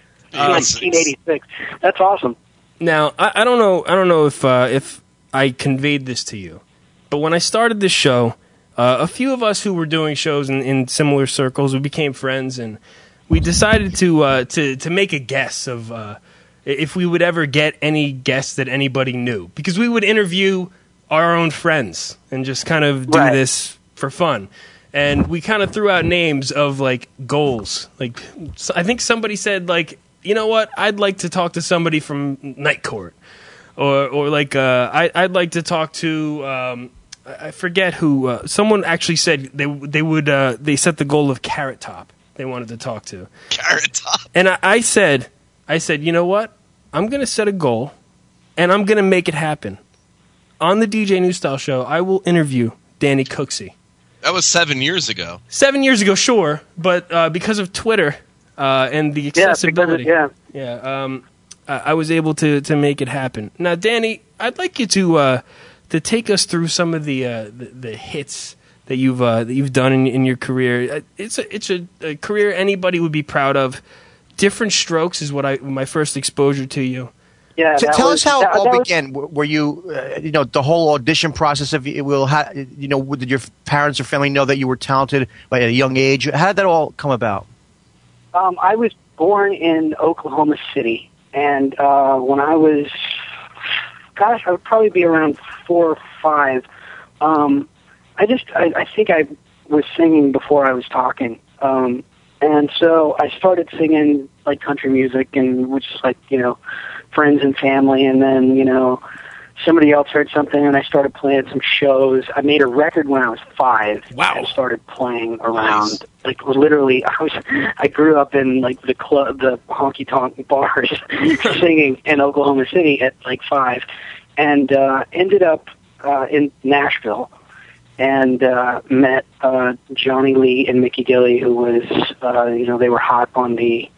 1986. That's awesome. Now I don't know if I conveyed this to you, but when I started this show, a few of us who were doing shows in similar circles, we became friends, and we decided to make a guess of if we would ever get any guests that anybody knew, because we would interview our own friends and just kind of do this for fun. And we kind of threw out names of like goals. Like I think somebody said like, you know what, I'd like to talk to somebody from Night Court, or like I'd like to talk to I forget who. Someone actually said they set the goal of Carrot Top. They wanted to talk to Carrot Top. And I said, you know what? I'm going to set a goal, and I'm going to make it happen. On the DJ New Style show, I will interview Danny Cooksey. That was 7 years ago. 7 years ago, sure, but because of Twitter and the accessibility, I was able to make it happen. Now, Danny, I'd like you to take us through some of the hits that you've done in your career. It's a career anybody would be proud of. Different Strokes is my first exposure to you. Yeah, tell us how it all began. Were you, the whole audition process of did your parents or family know that you were talented at a young age? How did that all come about? I was born in Oklahoma City, and when I was, gosh, I would probably be around 4 or 5. I think I was singing before I was talking. And so I started singing like country music and which is like, friends and family. And then, somebody else heard something and I started playing some shows. I made a record when I was 5. Wow. And started playing around, like literally, I grew up in like the honky tonk bars singing in Oklahoma City at like 5 and, ended up, in Nashville. And met Johnny Lee and Mickey Gilley, who was, they were hot on the,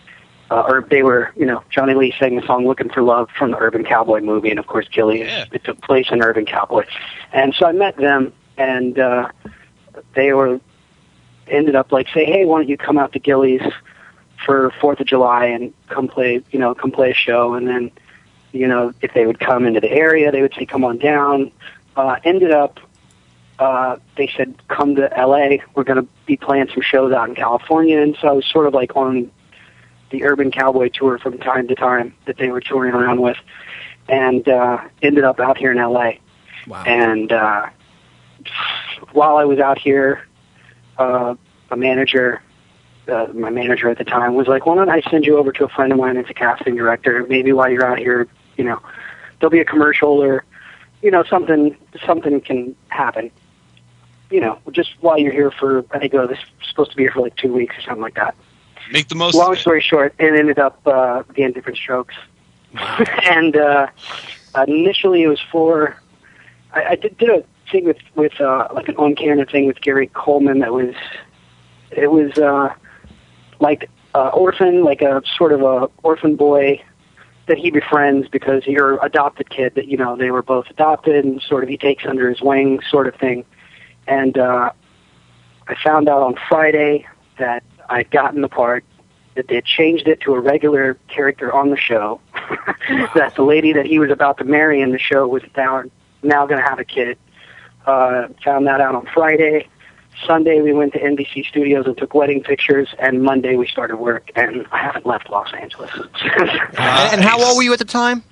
Johnny Lee sang the song "Looking for Love" from the Urban Cowboy movie, and of course Gilley, it took place in Urban Cowboy. And so I met them, and they ended up like, say, hey, why don't you come out to Gilley's for 4th of July and come play a show, and then, if they would come into the area, they would say, come on down. Ended up, they said, come to L.A. We're going to be playing some shows out in California. And so I was sort of like on the Urban Cowboy tour from time to time that they were touring around with. And ended up out here in L.A. Wow. And while I was out here, my manager at the time was like, why don't I send you over to a friend of mine that's a casting director? Maybe while you're out here, there'll be a commercial or, something can happen. Just while you're here for, I think, this is supposed to be here for like 2 weeks or something like that. Make the most Long of it. story short, it ended up being Different Strokes. Wow. And initially it was for, I did a thing with like an on-camera thing with Gary Coleman it was like orphan, like a sort of a orphan boy that he befriends because you're adopted kid that, they were both adopted and sort of he takes under his wing sort of thing. And I found out on Friday that I'd gotten the part, that they had changed it to a regular character on the show, that the lady that he was about to marry in the show was now going to have a kid. Found that out on Friday. Sunday we went to NBC Studios and took wedding pictures, and Monday we started work, and I haven't left Los Angeles. And how old were you at the time?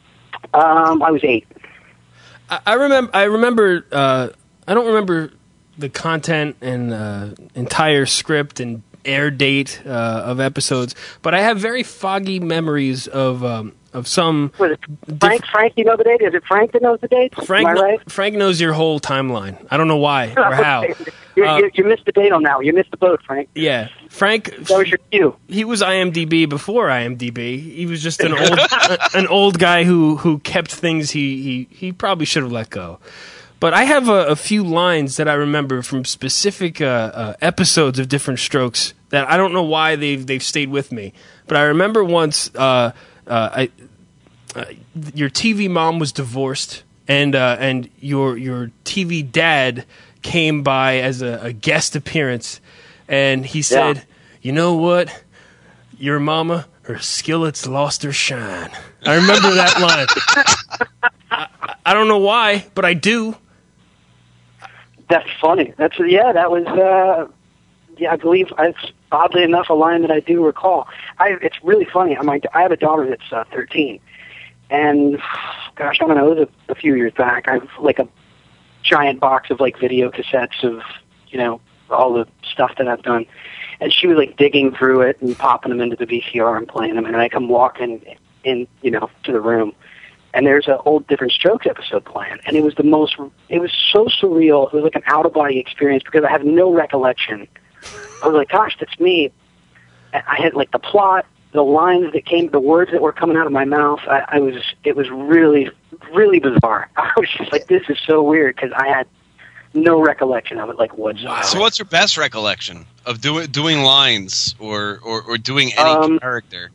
I was 8. I remember. I don't remember the content and entire script and air date of episodes, but I have very foggy memories of some. Was it Frank, you know the date? Is it Frank that knows the date? Frank, Am I right? Frank knows your whole timeline. I don't know why or how. You missed the date on that one. You missed the boat, Frank. Yeah, Frank. That was your cue. He was IMDb before IMDb. He was just an old guy who kept things he probably should have let go. But I have a few lines that I remember from specific episodes of Different Strokes that I don't know why they've stayed with me. But I remember once your TV mom was divorced, and your TV dad came by as a guest appearance, and he said, "You know what? Your mama, her skillet's lost her shine." I remember that line. I don't know why, but I do. That's funny. That was, I believe it's oddly enough a line that I do recall. It's really funny. I have a daughter that's 13, and gosh, I don't know, it was a few years back. I have like a giant box of like video cassettes of, all the stuff that I've done, and she was like digging through it and popping them into the VCR and playing them, and I come walking in, to the room. And there's an old Different Strokes episode playing, and it was so surreal. It was like an out-of-body experience because I have no recollection. I was like, gosh, that's me. I had like the plot, the lines that came, the words that were coming out of my mouth. It was really, really bizarre. I was just like, this is so weird because I had no recollection of it, like whatsoever. So what's your best recollection of doing lines or doing any character?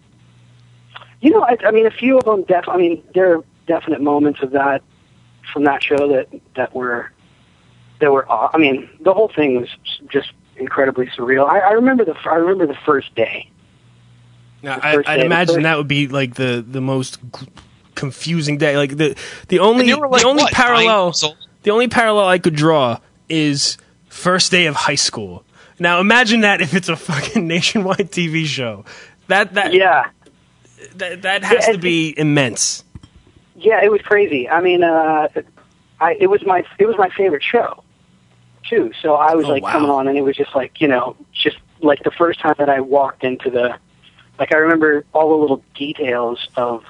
A few of them there are definite moments of that from that show that were the whole thing was just incredibly surreal. I remember the first day. Now, I'd imagine that would be like the most confusing day. Like the only parallel I could draw is first day of high school. Now imagine that if it's a fucking nationwide TV show. That has to be immense. Yeah, it was crazy. I mean, it was my favorite show too. So I was coming on, and it was just like, just like the first time that I walked into I remember all the little details of,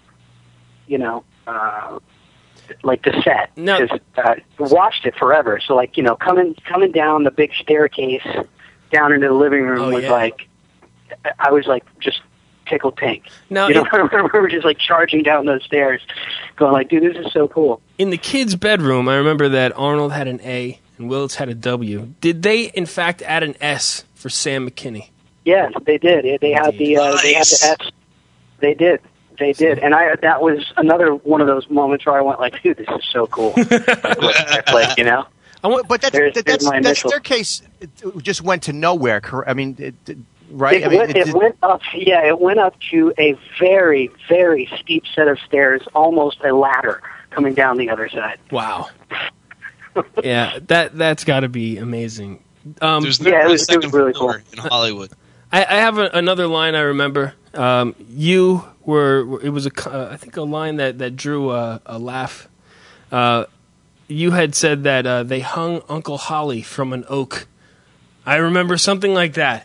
like the set. No. Watched it forever. So coming down the big staircase down into the living room was I was just tickled pink. Now, I remember just charging down those stairs, going like, dude, this is so cool. In the kids' bedroom, I remember that Arnold had an A and Willits had a W. Did they, in fact, add an S for Sam McKinney? Yes, they did. They had the S. They did. They did, and that was another one of those moments where I went like, dude, this is so cool. But that staircase just went to nowhere. I mean, right? It went up. Yeah, it went up to a very, very steep set of stairs, almost a ladder coming down the other side. Wow. Yeah, that's got to be amazing. There's never a second really floor cool in Hollywood. I have another line I remember. You were. It was I think a line that drew a laugh. You had said that they hung Uncle Holly from an oak. I remember something like that.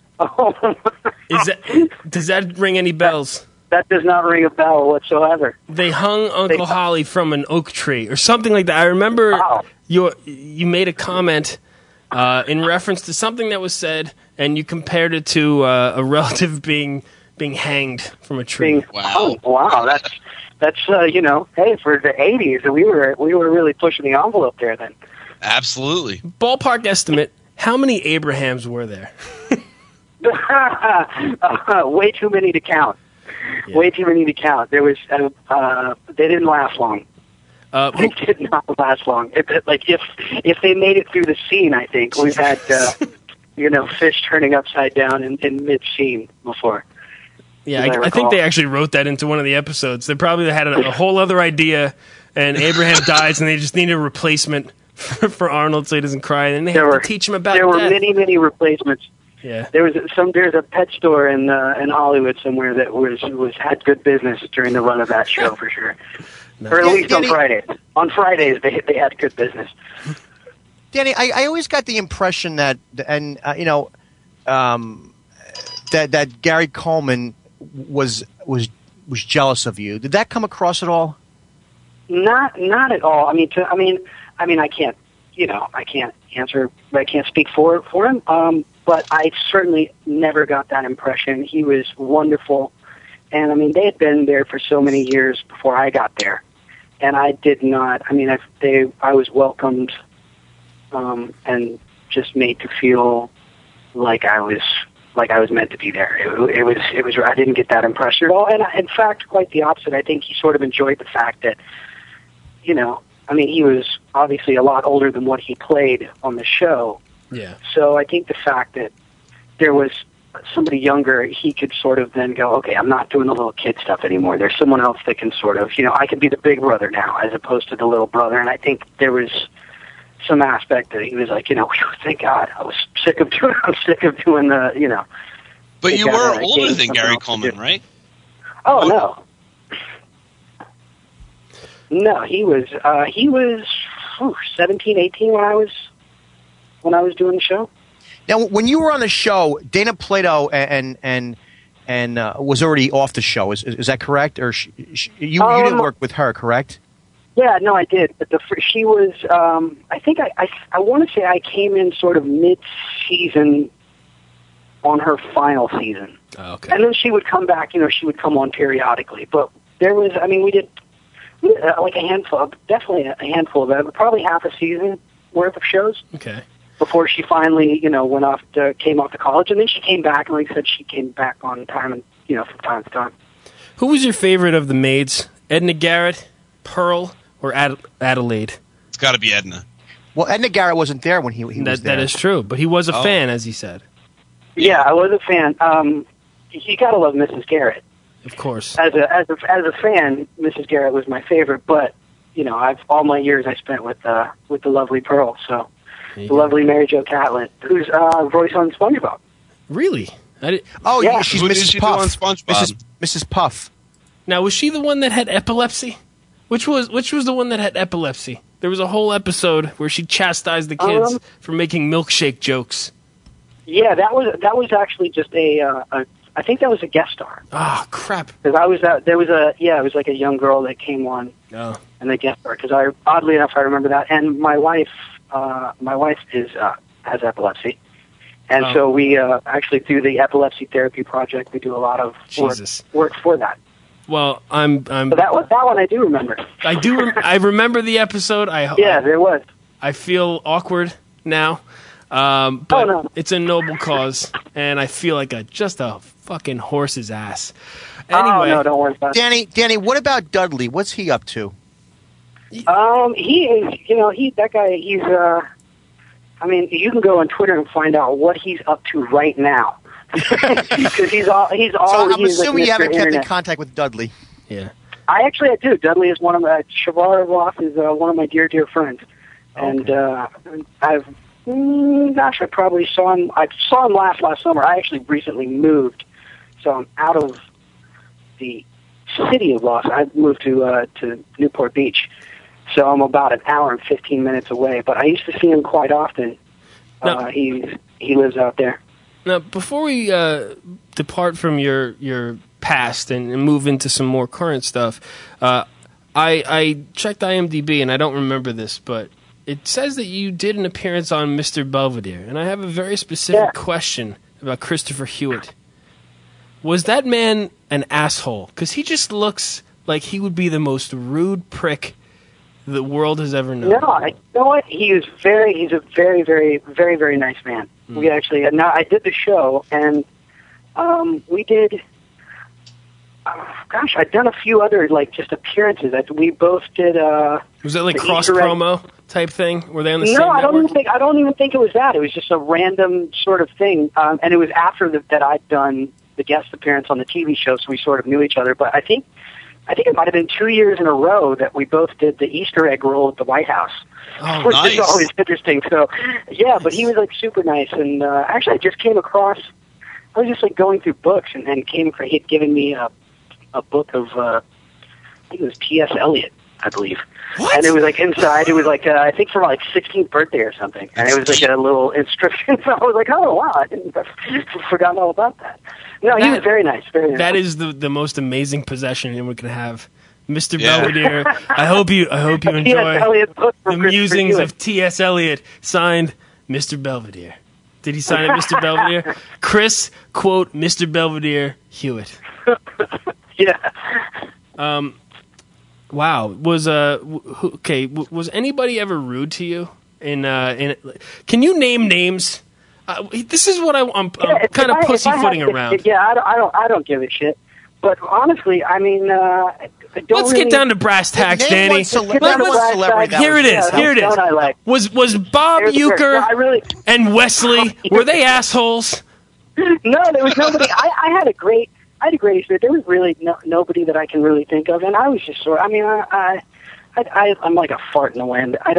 Does that ring any bells? That does not ring a bell whatsoever. They hung Uncle Holly from an oak tree or something like that. I remember you made a comment in reference to something that was said, and you compared it to a relative being hanged from a tree. Wow! Oh, wow! That's hey, for the '80s, we were really pushing the envelope there then. Absolutely. Ballpark estimate: how many Abrahams were there? Way too many to count. Yeah. Way too many to count. There was they didn't last long. They did not last long. If they made it through the scene, I think we've had fish turning upside down in mid scene before. Yeah, I think they actually wrote that into one of the episodes. They probably had a whole other idea, and Abraham dies, and they just needed a replacement for Arnold so he doesn't cry, and they have to teach him about. There were many replacements. Yeah, there's a pet store in Hollywood somewhere that had good business during the run of that show for sure, or at least on Fridays. On Fridays they had good business. Danny, I always got the impression that that Gary Coleman was jealous of you. Did that come across at all? Not at all. I mean, I can't answer. I can't speak for him. But I certainly never got that impression. He was wonderful, and I mean, they had been there for so many years before I got there, and I did not. I mean, I was welcomed, and just made to feel like I was meant to be there. It was. I didn't get that impression at all, and in fact, quite the opposite. I think he sort of enjoyed the fact that, I mean, he was obviously a lot older than what he played on the show. Yeah. So I think the fact that there was somebody younger, he could sort of then go, okay, I'm not doing the little kid stuff anymore. There's someone else that can sort of, I can be the big brother now as opposed to the little brother. And I think there was some aspect that he was like, thank God, I'm sick of doing the, But you were older than Gary Coleman, right? Oh, no. No, he was 17, 18 when I was doing the show. Now, when you were on the show, Dana Plato and was already off the show. Is that correct? Or you didn't work with her, correct? Yeah, no, I did. But she was. I think I want to say I came in sort of mid-season on her final season. Oh, okay. And then she would come back. She would come on periodically. But there was. I mean, we did like a handful, definitely a handful of them, probably half a season worth of shows. Okay. Before she finally, came off to college, and then she came back, and like I said, she came back on time, and from time to time. Who was your favorite of the maids? Edna Garrett, Pearl, or Adelaide? It's got to be Edna. Well, Edna Garrett wasn't there when he was there. That is true, but he was a fan, as he said. Yeah, I was a fan. You gotta love Mrs. Garrett. Of course. As a fan, Mrs. Garrett was my favorite, but all my years I spent with the lovely Pearl, so. The lovely Mary Jo Catlin, who's voice on SpongeBob. Really? Oh, yeah. She's Who Mrs. did she Puff. do on SpongeBob? Mrs. Puff. Now, was she the one that had epilepsy? Which was the one that had epilepsy? There was a whole episode where she chastised the kids for making milkshake jokes. Yeah, that was actually just I think that was a guest star. Oh, crap. Because it was like a young girl that came on and they guest star. Because oddly enough, I remember that. And my wife has epilepsy. And so we actually, through the Epilepsy Therapy Project, we do a lot of work for that. Well, I'm. So that one I do remember. I remember the episode. There was. I feel awkward now, but it's a noble cause, and I feel like just a fucking horse's ass. Anyway, no, don't worry about it. Danny, what about Dudley? What's he up to? He is. That guy. He's. I mean, you can go on Twitter and find out what he's up to right now. Because he's all. So I'm assuming like you haven't Internet. kept in contact with Dudley. Yeah. I do. Dudley is one of my. Shavar Roth is one of my dear friends, and I probably saw him. I saw him last summer. I actually recently moved, so I'm out of the city of Los. I moved to Newport Beach. So I'm about an hour and 15 minutes away, but I used to see him quite often. He lives out there. Now, before we depart from your past and move into some more current stuff, I checked IMDb, and I don't remember this, but it says that you did an appearance on Mr. Belvedere, and I have a very specific question about Christopher Hewitt. Was that man an asshole? Because he just looks like he would be the most rude prick the world has ever known. No, you know what? He's a very, very, very, very nice man. We actually, I did the show, and we did, I'd done a few other, just appearances. We both did, was that cross-promo type thing? Were they on the same network? I don't even think it was that. It was just a random sort of thing, and it was after that I'd done the guest appearance on the TV show, so we sort of knew each other, but I think it might have been 2 years in a row that we both did the Easter egg roll at the White House, which is always interesting. So, yeah, but he was super nice. And actually, I just came across. I was just going through books and came across. He had given me a book of I think it was T.S. Eliot, I believe. What? And it was inside. It was I think for my 16th birthday or something. And it was a little inscription. So I was like, oh wow, I've forgotten all about that. No, he was very nice. Very nice. That is the most amazing possession anyone can have. Mr. Belvedere, I hope you enjoy the musings of T.S. Eliot, signed Mr. Belvedere. Did he sign it Mr. Belvedere? Chris, quote, Mr. Belvedere Hewitt. Yeah. Wow. Was anybody ever rude to you? Can you name names? This is what I'm kind of pussyfooting around. Yeah, I don't give a shit. But honestly, I mean, let's get down to brass tacks, Danny. Here it is. Was Bob Uecker and Wesley, were they assholes? No, there was nobody. I had a great experience. There was really nobody that I can really think of, and I was just sort of. I mean, I'm like a fart in the wind. I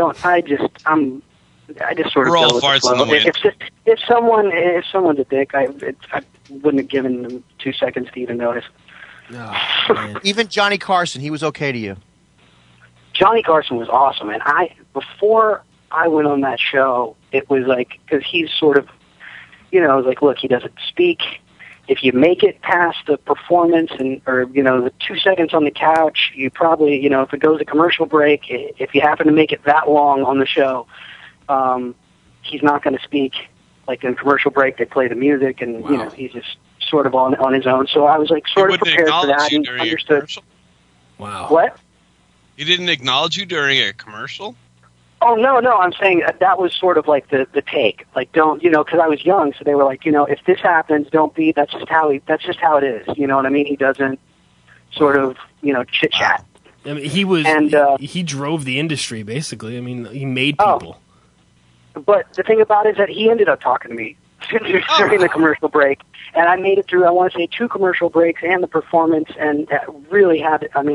just sort of. We're all go with farts the flow. in the wind. If someone's a dick, I wouldn't have given them 2 seconds to even notice. Oh, even Johnny Carson, he was okay to you. Johnny Carson was awesome, and before I went on that show, it was because he's sort of, it was look, he doesn't speak. If you make it past the performance or the 2 seconds on the couch, you probably, if it goes to commercial break, if you happen to make it that long on the show, he's not going to speak. Like in commercial break, they play the music, and he's just sort of on his own. So I was sort of prepared for that and understood. Wow. What? He didn't acknowledge you during a commercial? Oh no, I'm saying that was sort of the take. Don't because I was young, so they were if this happens, don't be. That's just how it is. You know what I mean? He doesn't sort of chit chat. I mean, he drove the industry basically. I mean, he made people. But the thing about it is that he ended up talking to me during the commercial break, and I made it through, I want to say, 2 commercial breaks and the performance, and really had, that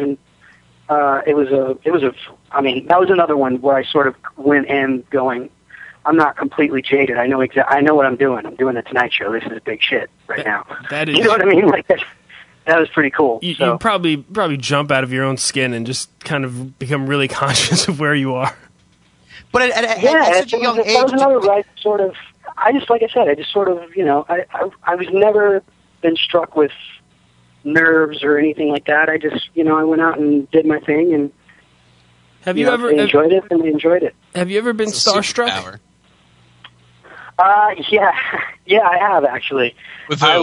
was another one where I sort of went in going, I'm not completely jaded. I know what I'm doing. I'm doing the Tonight Show. This is big shit right now. That is, you know what I mean? that was pretty cool. You So probably jump out of your own skin and just kind of become really conscious of where you are. But at such a young that was age, another right sort of. I just, like I said, I just sort of, I was never been struck with nerves or anything like that. I just, I went out and did my thing, and Have you ever they enjoyed it, and they enjoyed it. Have you ever been It's a starstruck? superpower. Yeah, I have actually. With who? I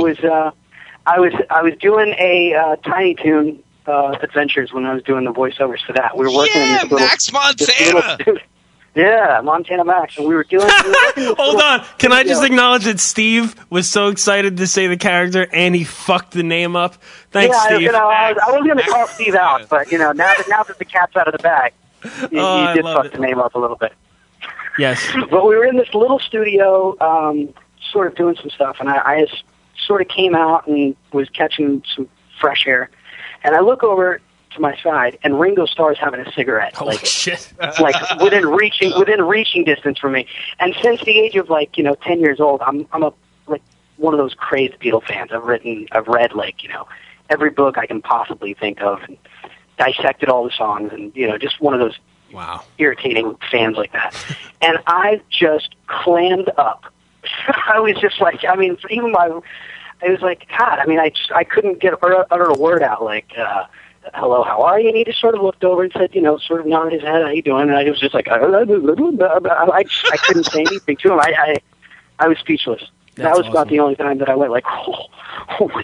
was doing a Tiny Toon Adventures when I was doing the voiceovers for that. We were working in Yeah, this little, Max this little Montana. studio. Yeah, Montana Max, and we were doing. Hold on. Can I just acknowledge that Steve was so excited to say the character and he fucked the name up? Thanks, Yeah, Steve. I was going to call Steve out, but now that the cat's out of the bag, he I did love fuck it. the name up a little bit. Yes. But we were in this little studio, sort of doing some stuff, and I just sort of came out and was catching some fresh air, and I look over to my side, and Ringo Starr's having a cigarette, Holy shit. like within reaching distance from me. And since the age of 10 years old, I'm one of those crazed Beatle fans. I've read every book I can possibly think of, and dissected all the songs, and just one of those Wow. irritating fans like that. And I just clammed up. I was just like, I mean, even it was like, God, I mean, I couldn't utter a word out like, hello, how are you? And he just sort of looked over and said, sort of nodded his head, how you doing? And I was just like, I couldn't say anything to him. I was speechless. That was about the only time that I went like, oh my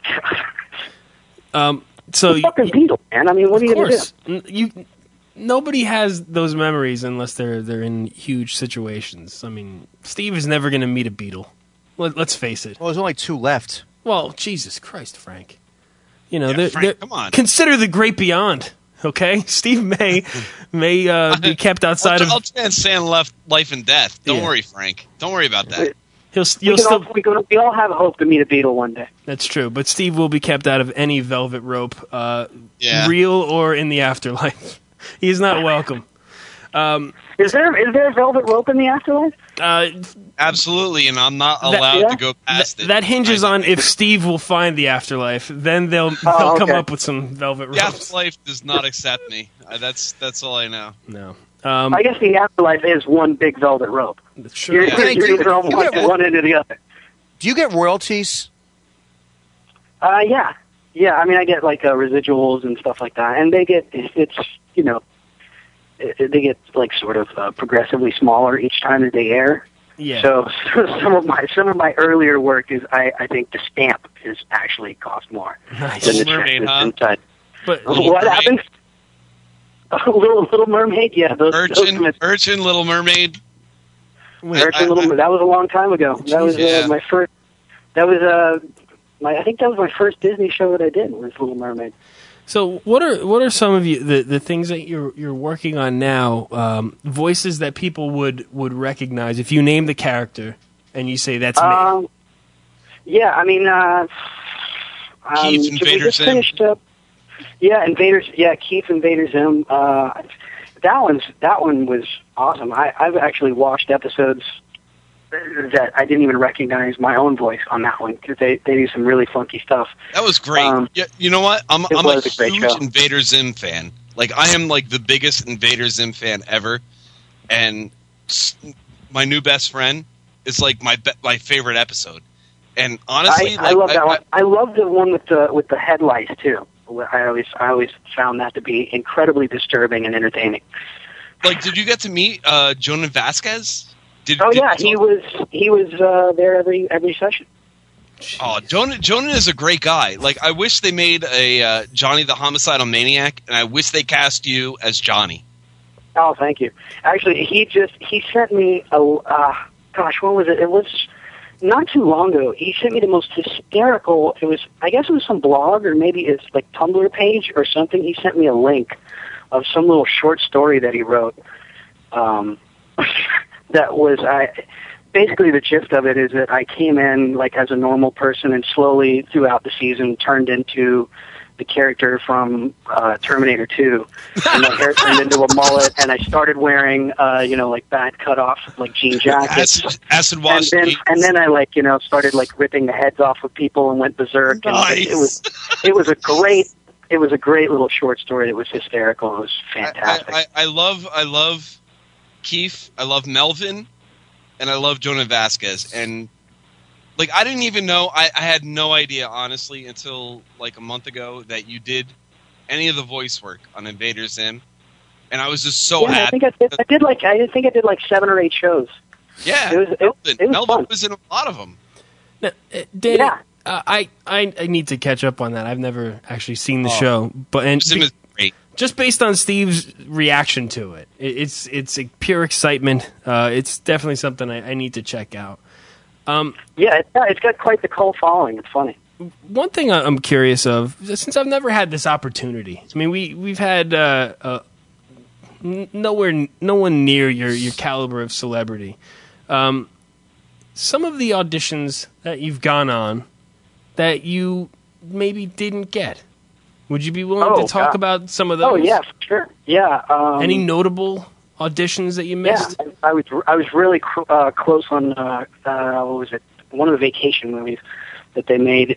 God. So Fucking Beatles, man. I mean, what are you going to do? Nobody has those memories unless they're in huge situations. I mean, Steve is never going to meet a Beatle. Let's face it. well, there's only 2 left. Well, Jesus Christ, Frank. Frank, come on. Consider the great beyond. Okay, Steve may be kept outside I'll of. transcend life and death. Don't Yeah. worry, Frank. Don't worry about that. We all have hope to meet a Beatle one day. That's true, but Steve will be kept out of any velvet rope, Yeah. real or in the afterlife. He's not welcome. Is there a velvet rope in the afterlife? Absolutely, and I'm not allowed to go past it. That hinges on if Steve will find the afterlife. Then they'll come okay. up with some velvet ropes. Afterlife does not accept me. That's all I know. No, I guess the afterlife is one big velvet rope. that's true. You're either on one end or the other. Do you get royalties? Yeah. I mean, I get residuals and stuff like that, and they get they get sort of progressively smaller each time that they air. Yeah. So some of my earlier work is I think the stamp is actually cost more Nice. than the Little Mermaid, check that's huh? inside. But What happened? Little Mermaid, yeah. Those Urchin, Little Mermaid. Urchin, that was a long time ago. That was Yeah. my first. That was I think that was my first Disney show that I did was Little Mermaid. so, what are some of the things that you're working on now? Voices that people would recognize if you name the character and you say that's me. Yeah, I mean, Keith, we Invader just Zim. finished up. Yeah, Keith Invader Zim. That one was awesome. I've actually watched episodes that I didn't even recognize my own voice on that one because they do some really funky stuff. That was great. Yeah, you know what? I'm a was a great huge show. Invader Zim fan. I am the biggest Invader Zim fan ever, and my new best friend is my favorite episode. And honestly, I love that one. I love the one with the headlights too. I always found that to be incredibly disturbing and entertaining. Did you get to meet Jonan Vasquez? He was there every session. Oh, Jonan is a great guy. I wish they made a Johnny the Homicidal Maniac, and I wish they cast you as Johnny. Oh, thank you. Actually, he sent me gosh, when was it? It was not too long ago. He sent me the most hysterical. I guess it was some blog or maybe it's Tumblr page or something. He sent me a link of some little short story that he wrote. That was basically the gist of it is that I came in as a normal person and slowly throughout the season turned into the character from Terminator 2, and my hair turned into a mullet, and I started wearing like bad cut-off like jean jackets. Acid wash. And then I started like ripping the heads off of people and went berserk. Nice. And it was a great little short story. It was hysterical. It was fantastic. I love Keith. I love Melvin, and I love Jonah Vasquez. And like, I didn't even know. I had no idea, honestly, until like a month ago that you did any of the voice work on Invader Zim, and I was just so happy. I did like 7 or 8 shows. Yeah, it was Melvin fun. was in a lot of them. Now, Danny, Yeah. I need to catch up on that. I've never actually seen the show, but Zim is great. just based on Steve's reaction to it, it's a pure excitement. It's definitely something I need to check out. Yeah, it's got quite the cult following. It's funny. One thing I'm curious of, since I've never had this opportunity. I mean, we've had no one near your caliber of celebrity. Some of the auditions that you've gone on that you maybe didn't get. Would you be willing to talk about some of those? Oh yeah, for sure. Yeah. Any notable auditions that you missed? Yeah, I was really close on what was it? One of the vacation movies that they made.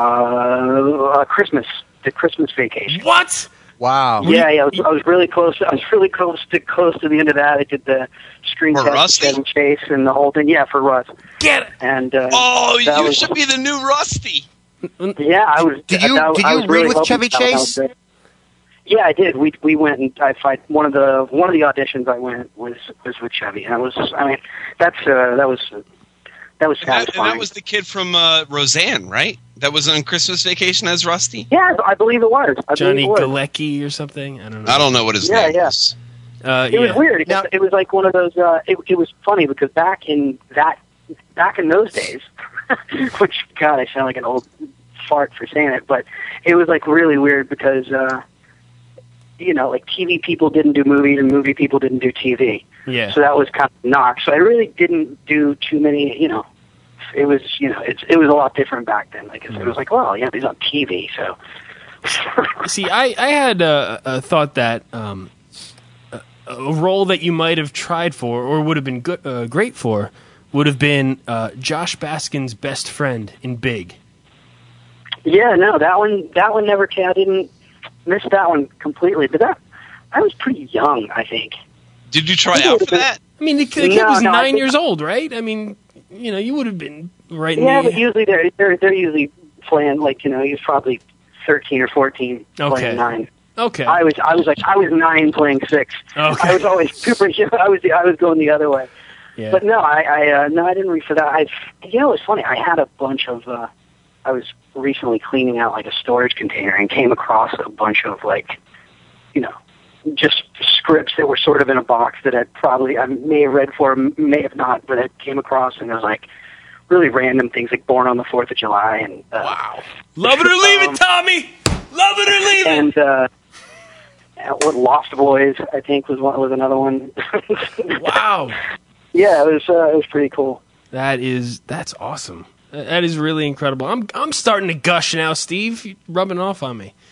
The Christmas Vacation. What? Wow. Yeah. I was really close. I was really close to the end of that. I did the screen For test Rusty? with Kevin Chase and the whole thing. Yeah, for Russ. Get it! And You should be the new Rusty. Yeah, I was. Did you was read really with hoping Chevy that was Chase? great. Yeah, I did. We went and I fight one of the auditions I went was with Chevy. And that was satisfying. And that was the kid from Roseanne, right? That was on Christmas Vacation as Rusty? Yeah, I believe it was. Johnny Galecki or something? I don't know. I don't know what his name is. It was weird. It was like one of those. It was funny because back in those days, which God, I sound like an old fart for saying it, but it was like really weird because like TV people didn't do movies and movie people didn't do TV. Yeah. So that was kind of knocked. So I really didn't do too many. It was it was a lot different back then. Like it was like, well, yeah, these on TV, so. See, I had a thought that a role that you might have tried for or would have been great for would have been Josh Baskin's best friend in Big. Yeah, no, that one never came. I didn't miss that one completely, but I was pretty young, I think. Did you try out for that? I mean, the kid was No, 9 years old, right? I mean, you would have been right in Yeah, the... but usually they're usually playing like he was probably 13 or 14 playing 9. Okay. I was 9 playing 6. Okay. I was always super young. I was going the other way. Yeah. But no, I didn't read for that. It's funny. I had a bunch of. I was recently cleaning out like a storage container and came across a bunch of just scripts that were sort of in a box that I may have read for, may have not, but I came across, and there was like really random things like Born on the 4th of July and wow. Love it or leave it, Tommy. Love it or leave it. And what Lost Boys, I think, was another one. Wow. Yeah, it was pretty cool. That's awesome. That is really incredible. I'm starting to gush now, Steve. You're rubbing off on me.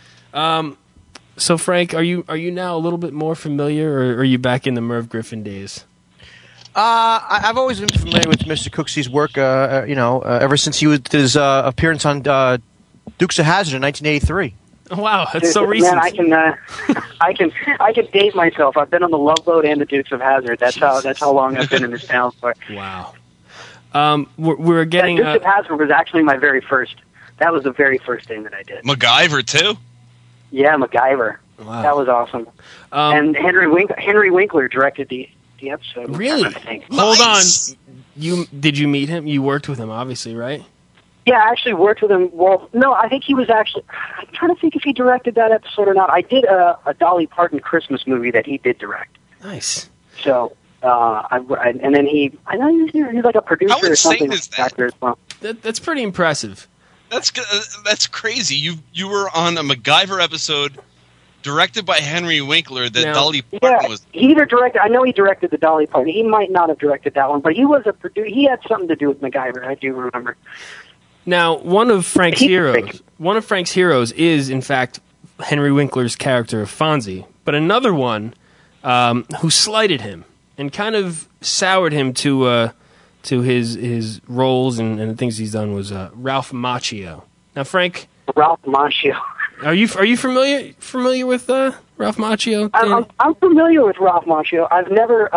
So Frank, are you now a little bit more familiar, or are you back in the Merv Griffin days? I've always been familiar with Mr. Cooksey's work. Ever since he did his appearance on Dukes of Hazzard in 1983. Oh, wow, that's so recent. Man, I can date myself. I've been on the Love Boat and the Dukes of Hazzard. That's how long I've been in this town for. Wow. We're getting Dukes of Hazzard was actually my very first. That was the very first thing that I did. MacGyver too. Yeah, MacGyver. Wow. That was awesome. And Henry Winkler directed the episode. Really? I think. Hold Nice. on. Did you meet him? You worked with him, obviously, right? Yeah, I actually worked with him. Well, no, I think he was actually. I'm trying to think if he directed that episode or not. I did a Dolly Parton Christmas movie that he did direct. Nice. So, and then I know he's like a producer How or something. insane is that? Actor as well. That's pretty impressive. That's crazy. You were on a MacGyver episode directed by Henry Winkler that Now- Dolly Parton Yeah, was. he either directed. I know he directed the Dolly Parton. He might not have directed that one, but he was a producer. He had something to do with MacGyver. I do remember. Now, one of Frank's He's heroes, bacon. is in fact Henry Winkler's character of Fonzie, but another one who slighted him and kind of soured him to his roles and the things he's done was Ralph Macchio. Now, Frank, Ralph Macchio. are you familiar with Ralph Macchio? I'm familiar with Ralph Macchio. I've never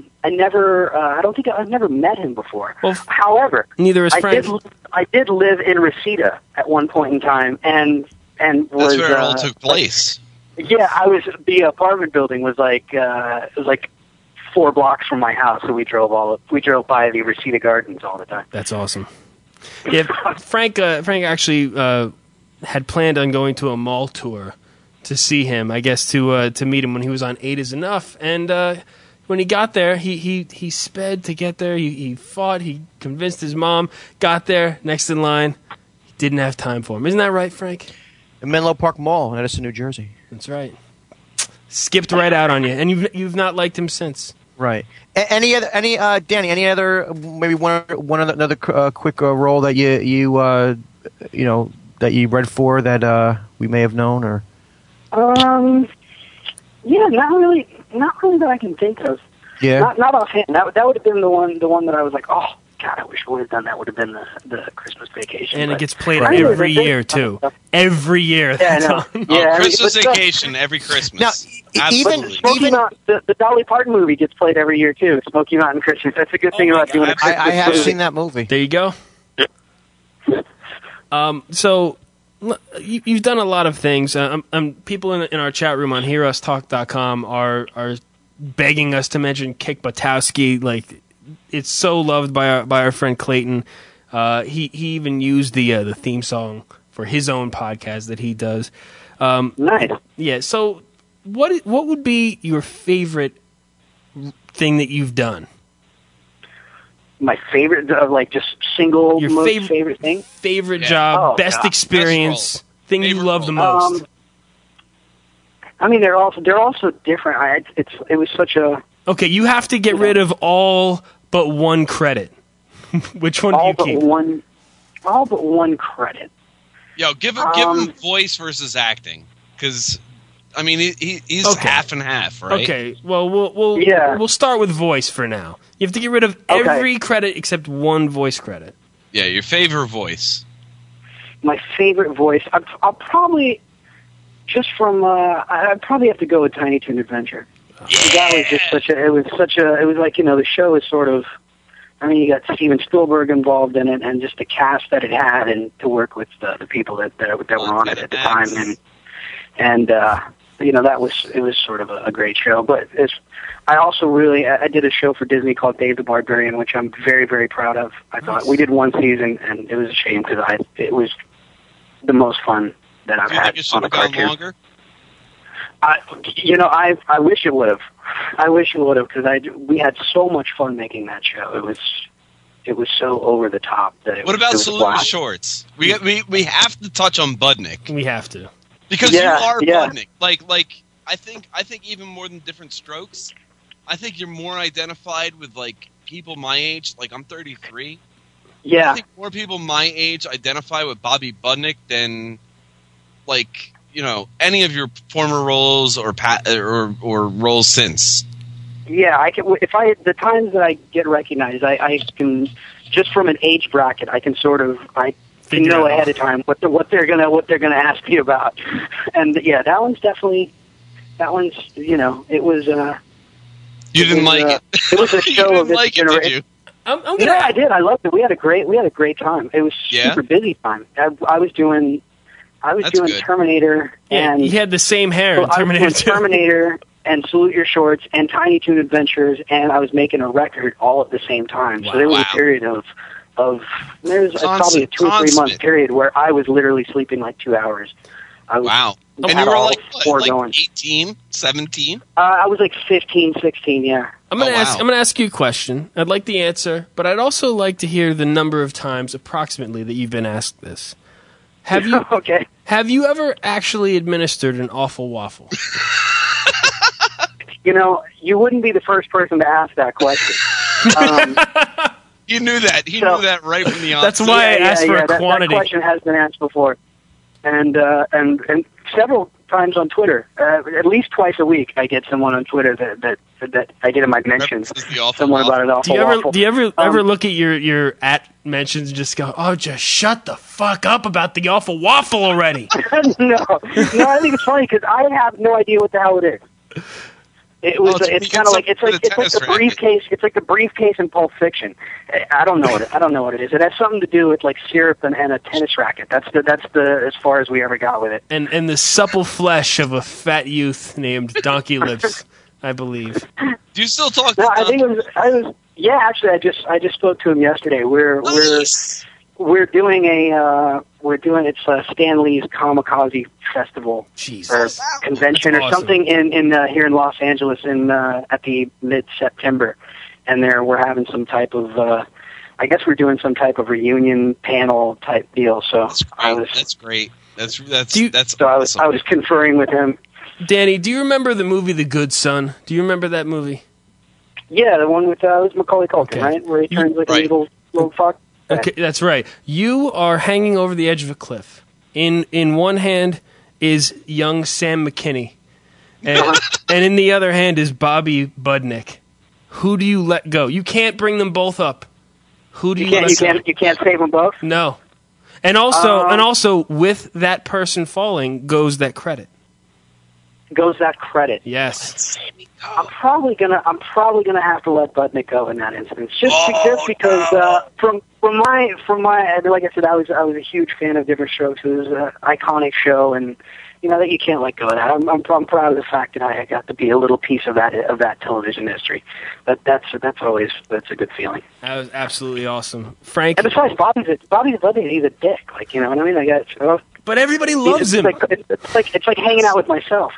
met him before. Well, However, neither is Frank. I did live in Reseda at one point in time, and was That's where it all took place. Yeah, the apartment building was like 4 blocks from my house, so we drove by the Reseda Gardens all the time. That's awesome. Yeah, Frank actually had planned on going to a mall tour to see him. I guess to meet him when he was on 8 Is Enough, and when he got there, he sped to get there. He fought. He convinced his mom. Got there, next in line. He didn't have time for him. Isn't that right, Frank? In Menlo Park Mall, Edison, New Jersey. That's right. Skipped right out on you, and you've not liked him since. Right. Danny? Any other maybe another quick role that you that you read for that we may have known or? Yeah, not really that I can think of. Yeah. Not offhand. That would have been the one that I was like, oh God, I wish we would have done that. Would have been the Christmas Vacation. And but it gets played I really every think- year too. Every year. Yeah, I That's know. on. Yeah, Christmas but Vacation every Christmas. Now, Absolutely. Smoky Mountain, the Dolly Parton movie gets played every year too. Smoky Mountain Christmas. That's a good thing my about doing a God. Christmas I have movie. seen that movie. There you go. So you've done a lot of things. People in our chat room on HearUsTalk.com are begging us to mention Kick Buttowski. Like, it's so loved by our friend Clayton. He even used the theme song for his own podcast that he does. Nice. Yeah. So what would be your favorite thing that you've done? My favorite, like just single Your most favorite thing. Favorite Yeah. job, Oh, best God. experience, Best thing you Favorite love the role. most. I mean, they're also different. It was such a Okay, you have to get rid of all but one credit. Which one do you keep? all but one credit. Yo, give him voice versus acting, because I mean he's Okay. half and half, right? Okay, well Yeah. we'll start with voice for now. You have to get rid of Okay. every credit except one voice credit. Yeah, your favorite voice. My favorite voice. I'll probably just from. I'd probably have to go with Tiny Toon Adventure. That was just such a. It was like the show is sort of. I mean, you got Steven Spielberg involved in it, and just the cast that it had, and to work with the people that were on it at the time, and that was sort of a great show. But I also I did a show for Disney called Dave the Barbarian, which I'm very, very proud of. I thought we did one season, and it was a shame because it was the most fun that I've Do you had think it on should a have gone cartoon. longer? I wish it would have. I wish it would have because we had so much fun making that show. It was so over the top that it What was. about it was Salute the wild. Shorts? We have to touch on Budnick We have to. because Yeah, you are yeah. Budnick. Like I think even more than Different Strokes, I think you're more identified with like people my age. Like I'm 33. I Yeah, think more people my age identify with Bobby Budnick than like any of your former roles or roles since. yeah. I can. If the times that I get recognized, I can just from an age bracket. I can sort of can Figure know out. ahead of time what they're gonna ask me about. And yeah, that one's. It was. You didn't like was, it. It was a You show didn't of its like it, did generation. you? I'm gonna. Yeah, I did. I loved it. We had a great time. It was Yeah? super busy time. I was doing That's doing good. Terminator Yeah, and he had the same hair so in I was Terminator doing 2. Terminator and Salute Your Shorts and Tiny Toon Adventures, and I was making a record all at the same time. So there was Wow. a period of there was probably a 2 or 3 month Constant. period where I was literally sleeping like 2 hours. I was, Wow. I And had you were all like, four what, going. 18, 17? I was like 15, 16, yeah. I'm gonna Oh, ask. wow. I'm gonna ask you a question. I'd like the answer, but I'd also like to hear the number of times approximately that you've been asked this. Have you Okay. Have you ever actually administered an awful waffle? You wouldn't be the first person to ask that question. He knew that. He So- knew that right from the That's onset. why I asked for a that quantity. question has been asked before, and several times on Twitter. At least twice a week, I get someone on Twitter that I get in my mentions. References the awful Someone about an awful Do you ever waffle. do you ever look at your at mentions and just go, oh, just shut the fuck up about the awful waffle already? no, I think it's funny because I have no idea what the hell it is. It was. Oh, it's it's kind of like it's like the tennis the racket. briefcase. It's like the briefcase in Pulp Fiction. I don't know what it is. It has something to do with like syrup and a tennis racket. That's the as far as we ever got with it. And the supple flesh of a fat youth named Donkey Lips, I believe. Do you still talk to No, I think Donkey? I was. Yeah, actually, I just spoke to him yesterday. We're doing it's Stan Lee's Kamikaze Festival or Jesus. convention That's or awesome. something in here in Los Angeles at the mid-September, and we're having some type of I guess we're doing some type of reunion panel type deal. So That's great. That's so I awesome. was conferring with him. Danny, do you remember the movie The Good Son? Do you remember that movie? Yeah, the one with it was Macaulay Culkin, Okay. right? Where he turns like Right. a little fuck. Okay, that's right. You are hanging over the edge of a cliff. In one hand is young Sam McKinney, and in the other hand is Bobby Budnick. Who do you let go? You can't bring them both up. Who do you let go? You can't save them both. No. And also with that person falling goes that credit. Goes that credit. Yes. I'm probably gonna have to let Budnick go in that instance, just because from my like I said, I was a huge fan of Different Strokes. It was an iconic show, and you know that you can't let go of that. I'm proud of the fact that I got to be a little piece of that television history. That's a good feeling. That was absolutely awesome. Frank, And besides, Bobby's Budnick, he's a dick. Like, you know what I mean? I got. but everybody loves him. It's like hanging out with myself.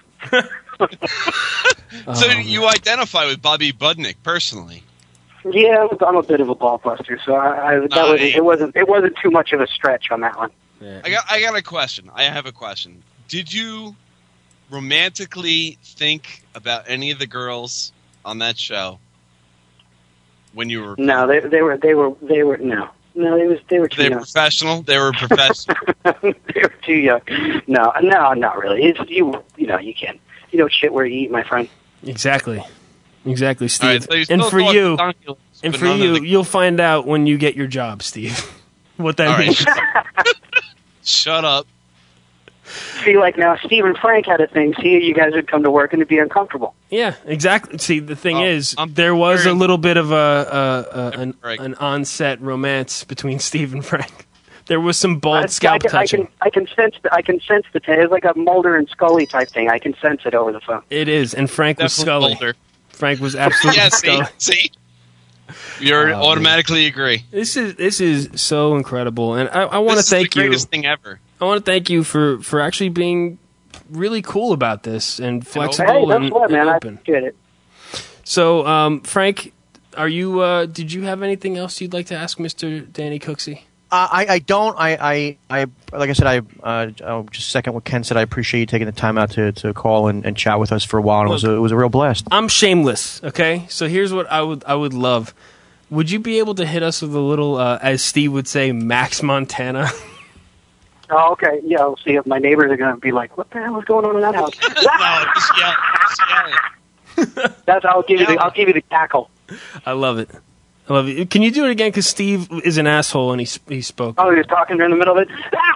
So you identify with Bobby Budnick personally? Yeah, I'm a bit of a ball buster, so it wasn't too much of a stretch on that one. I got a question. I have a question. Did you romantically think about any of the girls on that show when you were? No, they were no, they were too They were young. professional. They were professional. They were too young. No, not really. It's you know you can't shit where you eat, my friend. Exactly, Steve. All right, so you and still for thought you, Donkey Lips, and but for none of you, the- you'll find out when you get your job, Steve. What that All right. means. Shut up. See, like now, Steve and Frank had a thing. See, you guys would come to work and it'd be uncomfortable. Yeah, exactly. See, the thing is, I'm there was a very- little bit of an Right. on-set romance between Steve and Frank. There was some bald scalp I touching. can sense the it's like a Mulder and Scully type thing. I can sense it over the phone. It is, and Frank was Definitely Scully. older. Frank was absolutely Yeah, see, Scully. you're automatically agree. This is so incredible, and I want to This is thank the you. greatest thing ever. I want to thank you for actually being really cool about this and Hey, flexible that's and, what, and man. I open. appreciate it. So, Frank, are you? Did you have anything else you'd like to ask Mr. Danny Cooksey? I don't. I like I said, I'll just second what Ken said. I appreciate you taking the time out to call and chat with us for a while. And it was a real blast. I'm shameless. Okay, so here's what I would love. Would you be able to hit us with a little, as Steve would say, Max Montana? Oh, okay. Yeah, we'll see if my neighbors are going to be like, "What the hell is going on in that house?" No, just yell. Just yell it. I'll give you the cackle. I love it. I love it. Can you do it again? Because Steve is an asshole and he spoke. Oh, you're talking during the middle of it.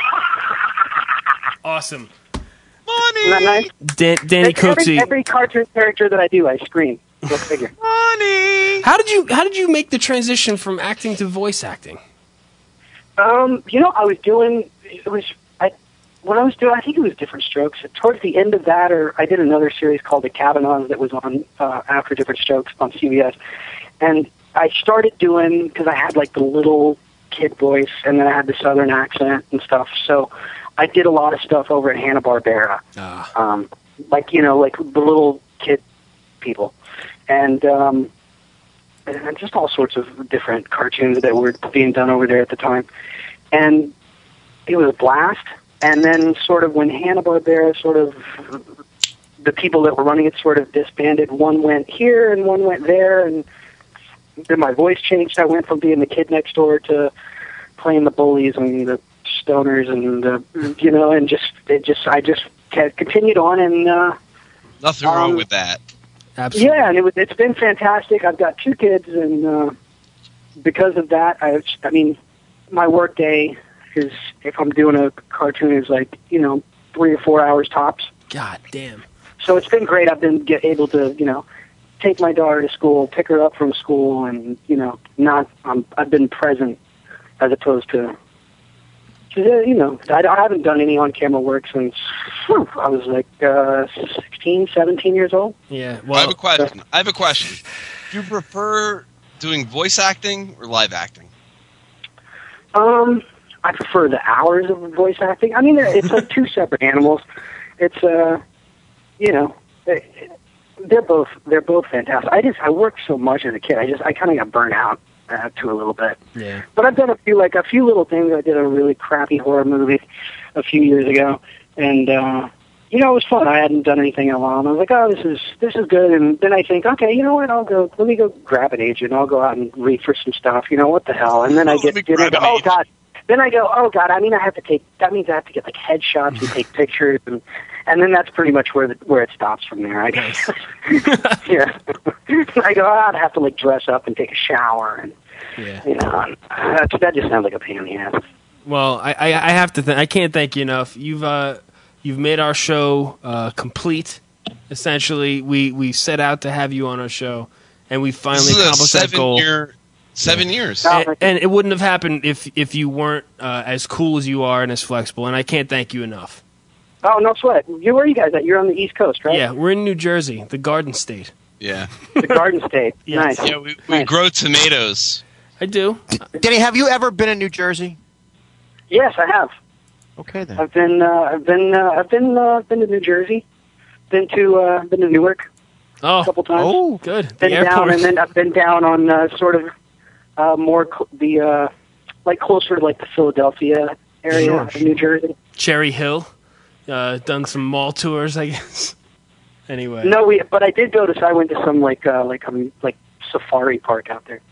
Awesome. Money. Isn't that nice? Danny Cooksey. Every cartoon character that I do, I scream. Go figure. Money. How did you make the transition from acting to voice acting? I was doing when I was doing, I think it was Different Strokes. Towards the end of that, or I did another series called The Kavanaughs that was on after Different Strokes on CBS, and I started doing because I had like the little kid voice, and then I had the Southern accent and stuff. So I did a lot of stuff over at Hanna-Barbera, like the little kid people, and just all sorts of different cartoons that were being done over there at the time, and it was a blast. And then sort of when Hanna-Barbera the people that were running it sort of disbanded, one went here and one went there, and then my voice changed. I went from being the kid next door to playing the bullies and the stoners and I just continued on and Nothing wrong with that. Absolutely. yeah, and it's been fantastic. I've got 2 kids, and because of that, I mean, my work day is, if I'm doing a cartoon, is like 3 or 4 hours tops. God damn. So it's been great. I've been able to take my daughter to school, pick her up from school, and I've been present as opposed to. I haven't done any on-camera work since I was like 16, 17 years old. Yeah. I Well, have a question. Do you prefer doing voice acting or live acting? I prefer the hours of voice acting. I mean, it's like 2 separate animals. It's they're both fantastic. I worked so much as a kid. I kind of got burnt out to a little bit. yeah. But I've done a few little things. I did a really crappy horror movie a few years ago, and it was fun. I hadn't done anything in a while, and I was like, oh, this is good. And then I think, okay, you know what? Let me go grab an agent. I'll go out and read for some stuff. What the hell? And then I get, oh God. Then I go, oh God, that means I have to get like headshots and take pictures, and then that's pretty much where it stops from there. I guess. Yeah. I go, I'd have to like dress up and take a shower, and that just sounds like a pain in the ass. Well, I have to. I can't thank you enough. You've made our show complete. Essentially, we set out to have you on our show, and we finally accomplished that goal. 7 years. And it wouldn't have happened if you weren't as cool as you are and as flexible. And I can't thank you enough. Oh, no sweat. Where are you guys at? You're on the East Coast, right? Yeah, we're in New Jersey, the Garden State. Yeah. The Garden State. Yes. Nice. Yeah, we Nice. grow tomatoes. I do. Danny, have you ever been in New Jersey? Yes, I have. Okay then. I've been to New Jersey. Been to Newark Oh, a couple times. oh, good. The Been down, airport. and then I've been down on sort of more closer to like the Philadelphia area of New Jersey. Cherry Hill. Done some mall tours, I guess. Anyway. No, but I did go to. I went to some like safari park out there.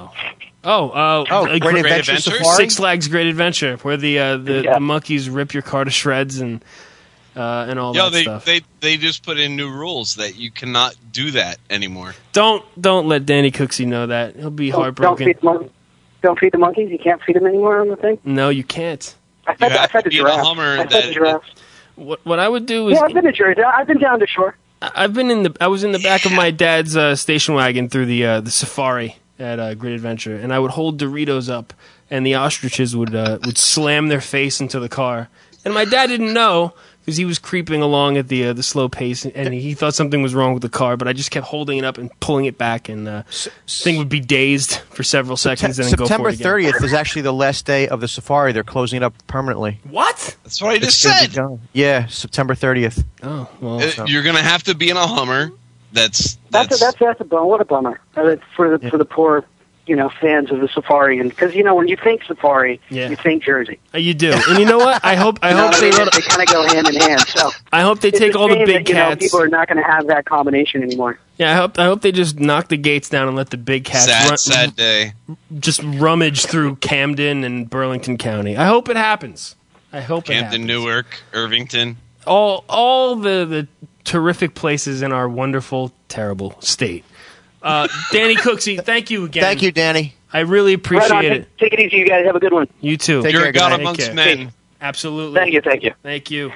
Great Adventure Adventure? Safari? Six Flags Great Adventure, where the monkeys rip your car to shreds and all that stuff. They just put in new rules that you cannot do that anymore. Don't let Danny Cooksey know that. He'll be Don't heartbroken. feed the monkeys. You can't feed them anymore on the thing. No, you can't. I fed the be in a giraffe. Hummer I fed the giraffes. What I would do is Yeah, I've been to Jersey. I've been down to shore. I was in the back of my dad's station wagon through the safari at Great Adventure, and I would hold Doritos up, and the ostriches would slam their face into the car, and my dad didn't know because he was creeping along at the slow pace, and he thought something was wrong with the car, but I just kept holding it up and pulling it back, and thing would be dazed for several seconds, and then go September for it again. 30th is actually the last day of the safari. They're closing it up permanently. What? That's what I just It's gonna be said. gone. Yeah, September 30th. Oh well. You're going to have to be in a Hummer. That's That's a bummer. What a bummer for the poor, fans of the safari. And because when you think safari, Yeah. you think Jersey. You do, and you know what? I hope You know what I they mean? let, They kind of go hand in hand. So I hope they it's take a all the shame big that, cats. people are not going to have that combination anymore. Yeah, I hope they just knock the gates down and let the big cats sad day. just rummage through Camden and Burlington County. I hope it happens. I hope it Camden, happens. Newark, Irvington. All the terrific places in our wonderful, terrible state. Danny Cooksey, thank you again. Thank you, Danny. I really appreciate Right on. it. Take it easy, you guys. Have a good one. You too. Take You're care, a god guys. amongst Take care. men. Absolutely. Thank you. Thank you.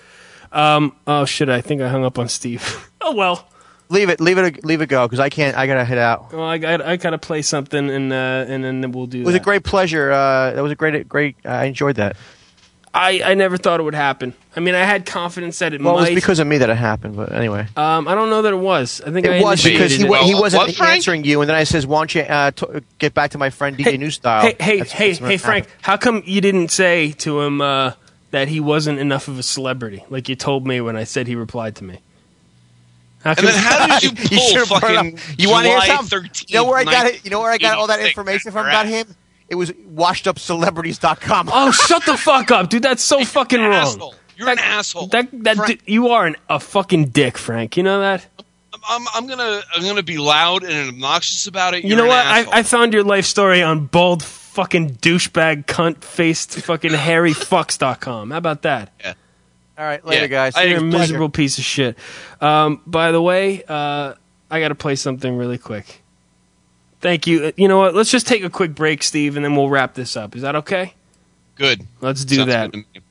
Oh shit! I think I hung up on Steve. Oh well. Leave it go because I gotta head out. Well, I gotta play something and then we'll do. It was a great pleasure. That was a great. I enjoyed that. I never thought it would happen. I mean, I had confidence that it Well, might. it was because of me that it happened. But anyway, I don't know that it was. I think it was because he initiated it. wasn't What, Frank? answering you, and then I says, "Why don't you get back to my friend DJ New Style?" Hey, That's what Frank. happened. How come you didn't say to him that he wasn't enough of a celebrity, like you told me when I said he replied to me? And then how did you should've pull brought it up. fucking You want to hear July something? 13th? You know where I got it? You know where I got all that 1986 information from about him? It was washedupcelebrities.com. Oh, shut the fuck up, dude! That's so fucking wrong. Asshole. You're an asshole. That Frank, you are a fucking dick, Frank. You know that? I'm gonna be loud and obnoxious about it. You know You're an what? asshole. I found your life story on bald fucking douchebag cunt-faced fucking hairyfucks.com. How about that? Yeah. All right, later, Yeah, guys. You're a pleasure. miserable piece of shit. By the way, I got to play something really quick. Thank you. You know what? Let's just take a quick break, Steve, and then we'll wrap this up. Is that okay? Good. Let's do Sounds that. good to me.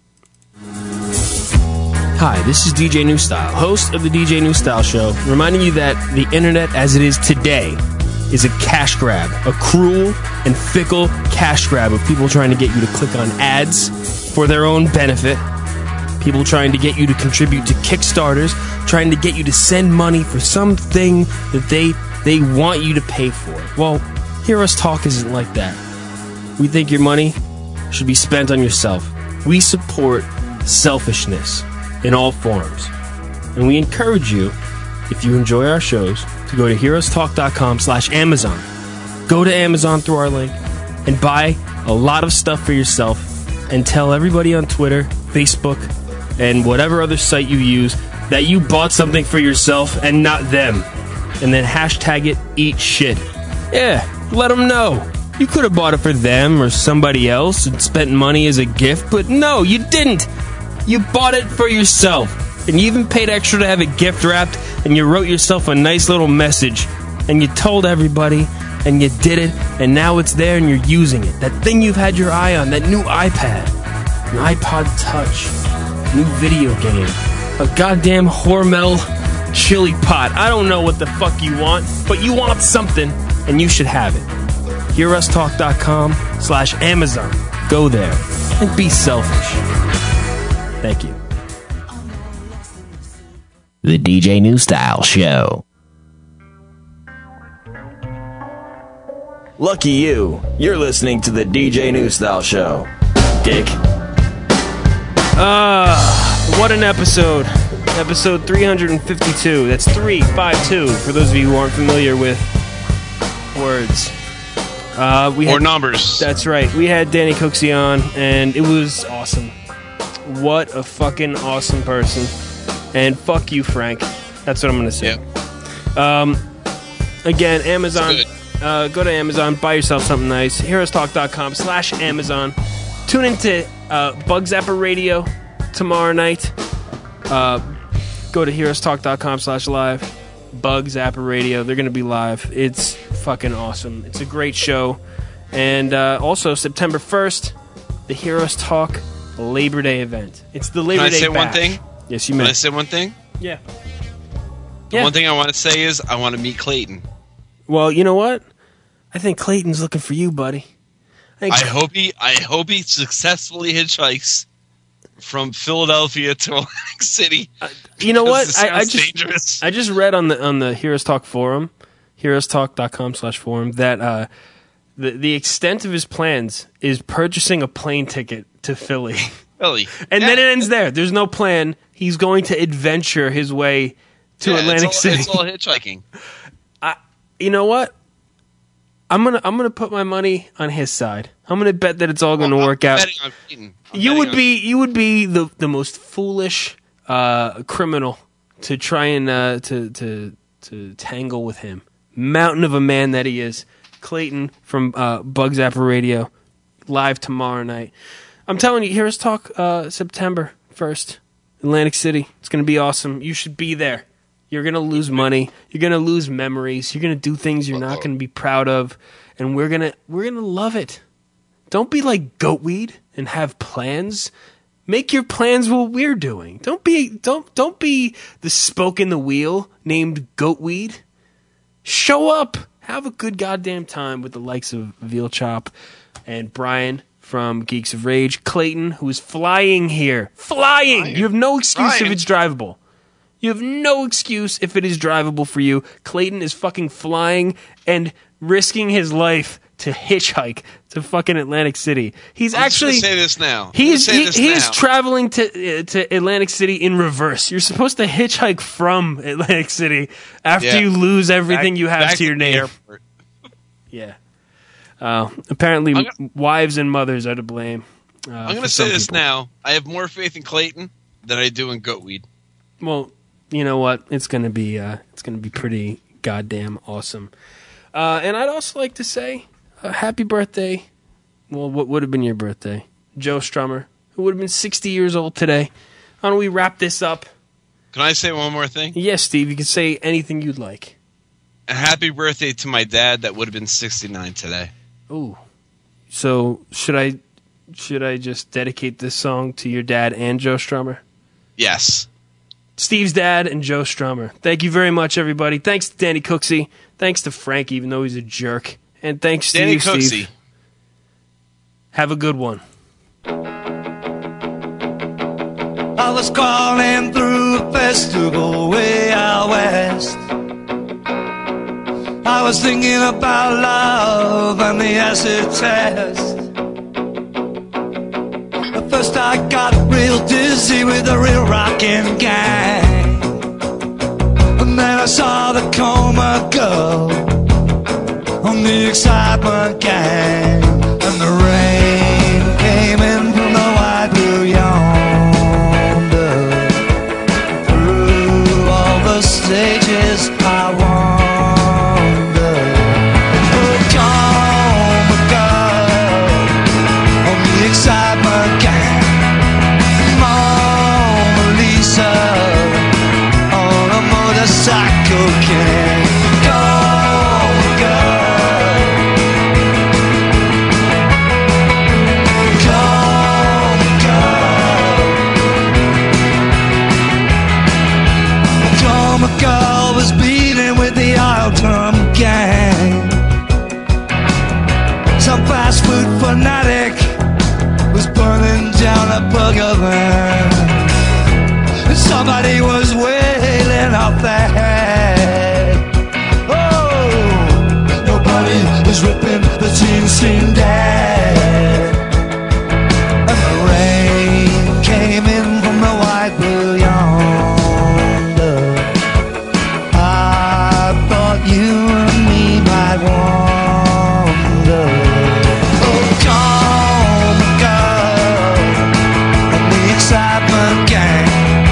Hi, this is DJ New Style, host of the DJ New Style Show, reminding you that the internet as it is today is a cash grab, a cruel and fickle cash grab of people trying to get you to click on ads for their own benefit, people trying to get you to contribute to Kickstarters, trying to get you to send money for something that they want you to pay for. Well, Hear Us Talk isn't like that. We think your money should be spent on yourself. We support selfishness in all forms. And we encourage you, if you enjoy our shows, to go to heroestalk.com/Amazon. Go to Amazon through our link and buy a lot of stuff for yourself and tell everybody on Twitter, Facebook, and whatever other site you use that you bought something for yourself and not them. And then hashtag it, eat shit. Yeah, let them know. You could have bought it for them or somebody else and spent money as a gift, but no, you didn't. You bought it for yourself. And you even paid extra to have it gift wrapped, and you wrote yourself a nice little message. And you told everybody, and you did it, and now it's there and you're using it. That thing you've had your eye on, that new iPad, an iPod Touch, new video game, a goddamn Hormel chili pot. I don't know what the fuck you want, but you want something, and you should have it. HearUsTalk.com/Amazon. Go there and be selfish. Thank you. The DJ New Style Show. Lucky you. You're listening to the DJ New Style Show. Dick. What an episode. Episode 352. That's 352 for those of you who aren't familiar with words. Or numbers. That's right. We had Danny Cooksey on, and it was awesome. What a fucking awesome person. And fuck you, Frank. That's what I'm going to say. Yeah. Again, Amazon. Good. Go to Amazon, buy yourself something nice. HeroesTalk.com/Amazon. Tune into Bug Zapper Radio tomorrow night. Go to HeroesTalk.com/live. Bug Zapper Radio. They're going to be live. It's fucking awesome. It's a great show. And also, September 1st, the Heroes Talk Labor Day event. It's the Labor Day Can I say bash. one thing? Yes, you Can may. I say one thing? Yeah. The one thing I want to say is I want to meet Clayton. Well, you know what? I think Clayton's looking for you, buddy. I hope he successfully hitchhikes from Philadelphia to Atlantic City. You know what? This I sounds dangerous. I just read on the Heroes Talk forum, heroestalk.com/forum, that the extent of his plans is purchasing a plane ticket to Philly. Really? And then it ends there. There's no plan. He's going to adventure his way to Atlantic City. It's all hitchhiking. You know what? I'm gonna put my money on his side. I'm gonna bet that it's all gonna work out. Betting on Clayton. You would be the most foolish criminal to try and to tangle with him. Mountain of a man that he is. Clayton from Bug Zapper Radio, live tomorrow night. I'm telling you, Heroes Talk September 1st, Atlantic City. It's going to be awesome. You should be there. You're going to lose money. You're going to lose memories. You're going to do things you're not going to be proud of, and we're going to love it. Don't be like Goatweed and have plans. Make your plans what we're doing. Don't be the spoke in the wheel named Goatweed. Show up. Have a good goddamn time with the likes of Veal Chop and Brian from Geeks of Rage, Clayton, who is flying here. Flying! You have no excuse if it's drivable. You have no excuse if it is drivable for you. Clayton is fucking flying and risking his life to hitchhike to fucking Atlantic City. He's I'm actually just gonna say this now. he is traveling to Atlantic City in reverse. You're supposed to hitchhike from Atlantic City after you lose everything you have to your name. Yeah. Apparently, wives and mothers are to blame. I'm going to say this now. I have more faith in Clayton than I do in Goatweed. Well, you know what? It's gonna be pretty goddamn awesome. And I'd also like to say happy birthday. Well, what would have been your birthday? Joe Strummer, who would have been 60 years old today. Why don't we wrap this up? Can I say one more thing? Yes, Steve, you can say anything you'd like. A happy birthday to my dad that would have been 69 today. Ooh. So should I just dedicate this song to your dad and Joe Strummer? Yes. Steve's dad and Joe Strummer. Thank you very much, everybody. Thanks to Danny Cooksey. Thanks to Frank, even though he's a jerk. And thanks to Danny you, Cooksey. Steve. Have a good one. I was crawling through a festival way out west. I was thinking about love and the acid test. At first I got real dizzy with the real rockin' gang. And then I saw the Coma Girl on the Excitement Gang. And the rain came in from the wide blue yonder. Through all the stages I wander. Oh, Coma Girl on the Excitement Gang. Mona Lisa on a motorcycle gang. Coma Girl, Coma Girl. Coma Girl was beating with the oil drum gang. Some fast food fanatic was burning down a burger van. And somebody was wailing off their head. Oh, nobody was ripping the jeans seemed dead. And the rain came in from the white blue yonder. I thought you and me might wander. Oh, Coma Girl and the Excitement Gang.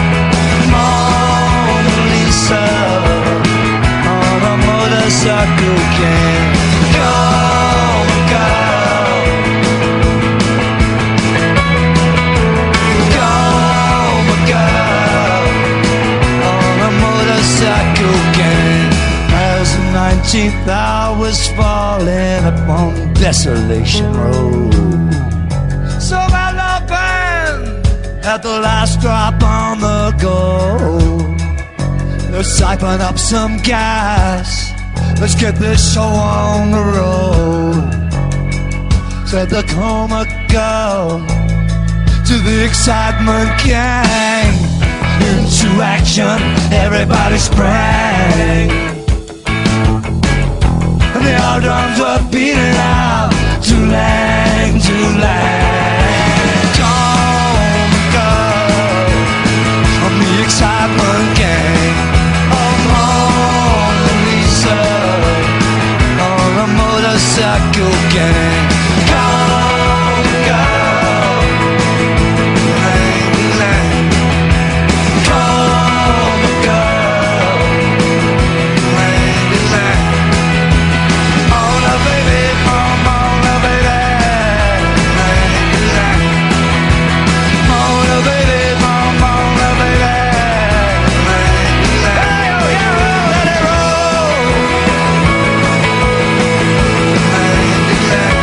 Mona Lisa on a motorcycle gang. Coma Girl, Coma Girl on a motorcycle gang. As the 19th hour was falling upon Desolation Road, so my love band had the last drop on the go. Let's siphon up some gas. Let's get this show on the road. Said the Coma Girl to the Excitement Gang. Into action, everybody sprang. And the old drums were beating out, Too-lang, Too-lang. Coma Girl on the Excitement Gang. Oh, Mona Lisa on a motorcycle gang. Coma Girl, lang, lang. Coma Girl, lang, lang. Mona baby, Mona baby, lang, lang. Mona baby, Mona baby, lang, lang. Hey, oh, yeah, let it roll. Lang, lang.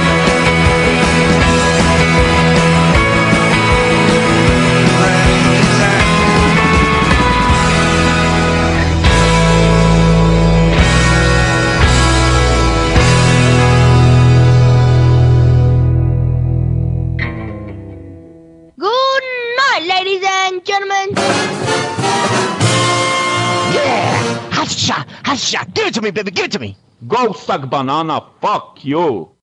Good night, ladies and gentlemen. Yeah! Hasha! Hasha! Give it to me, baby! Give it to me! Go suck banana, fuck you.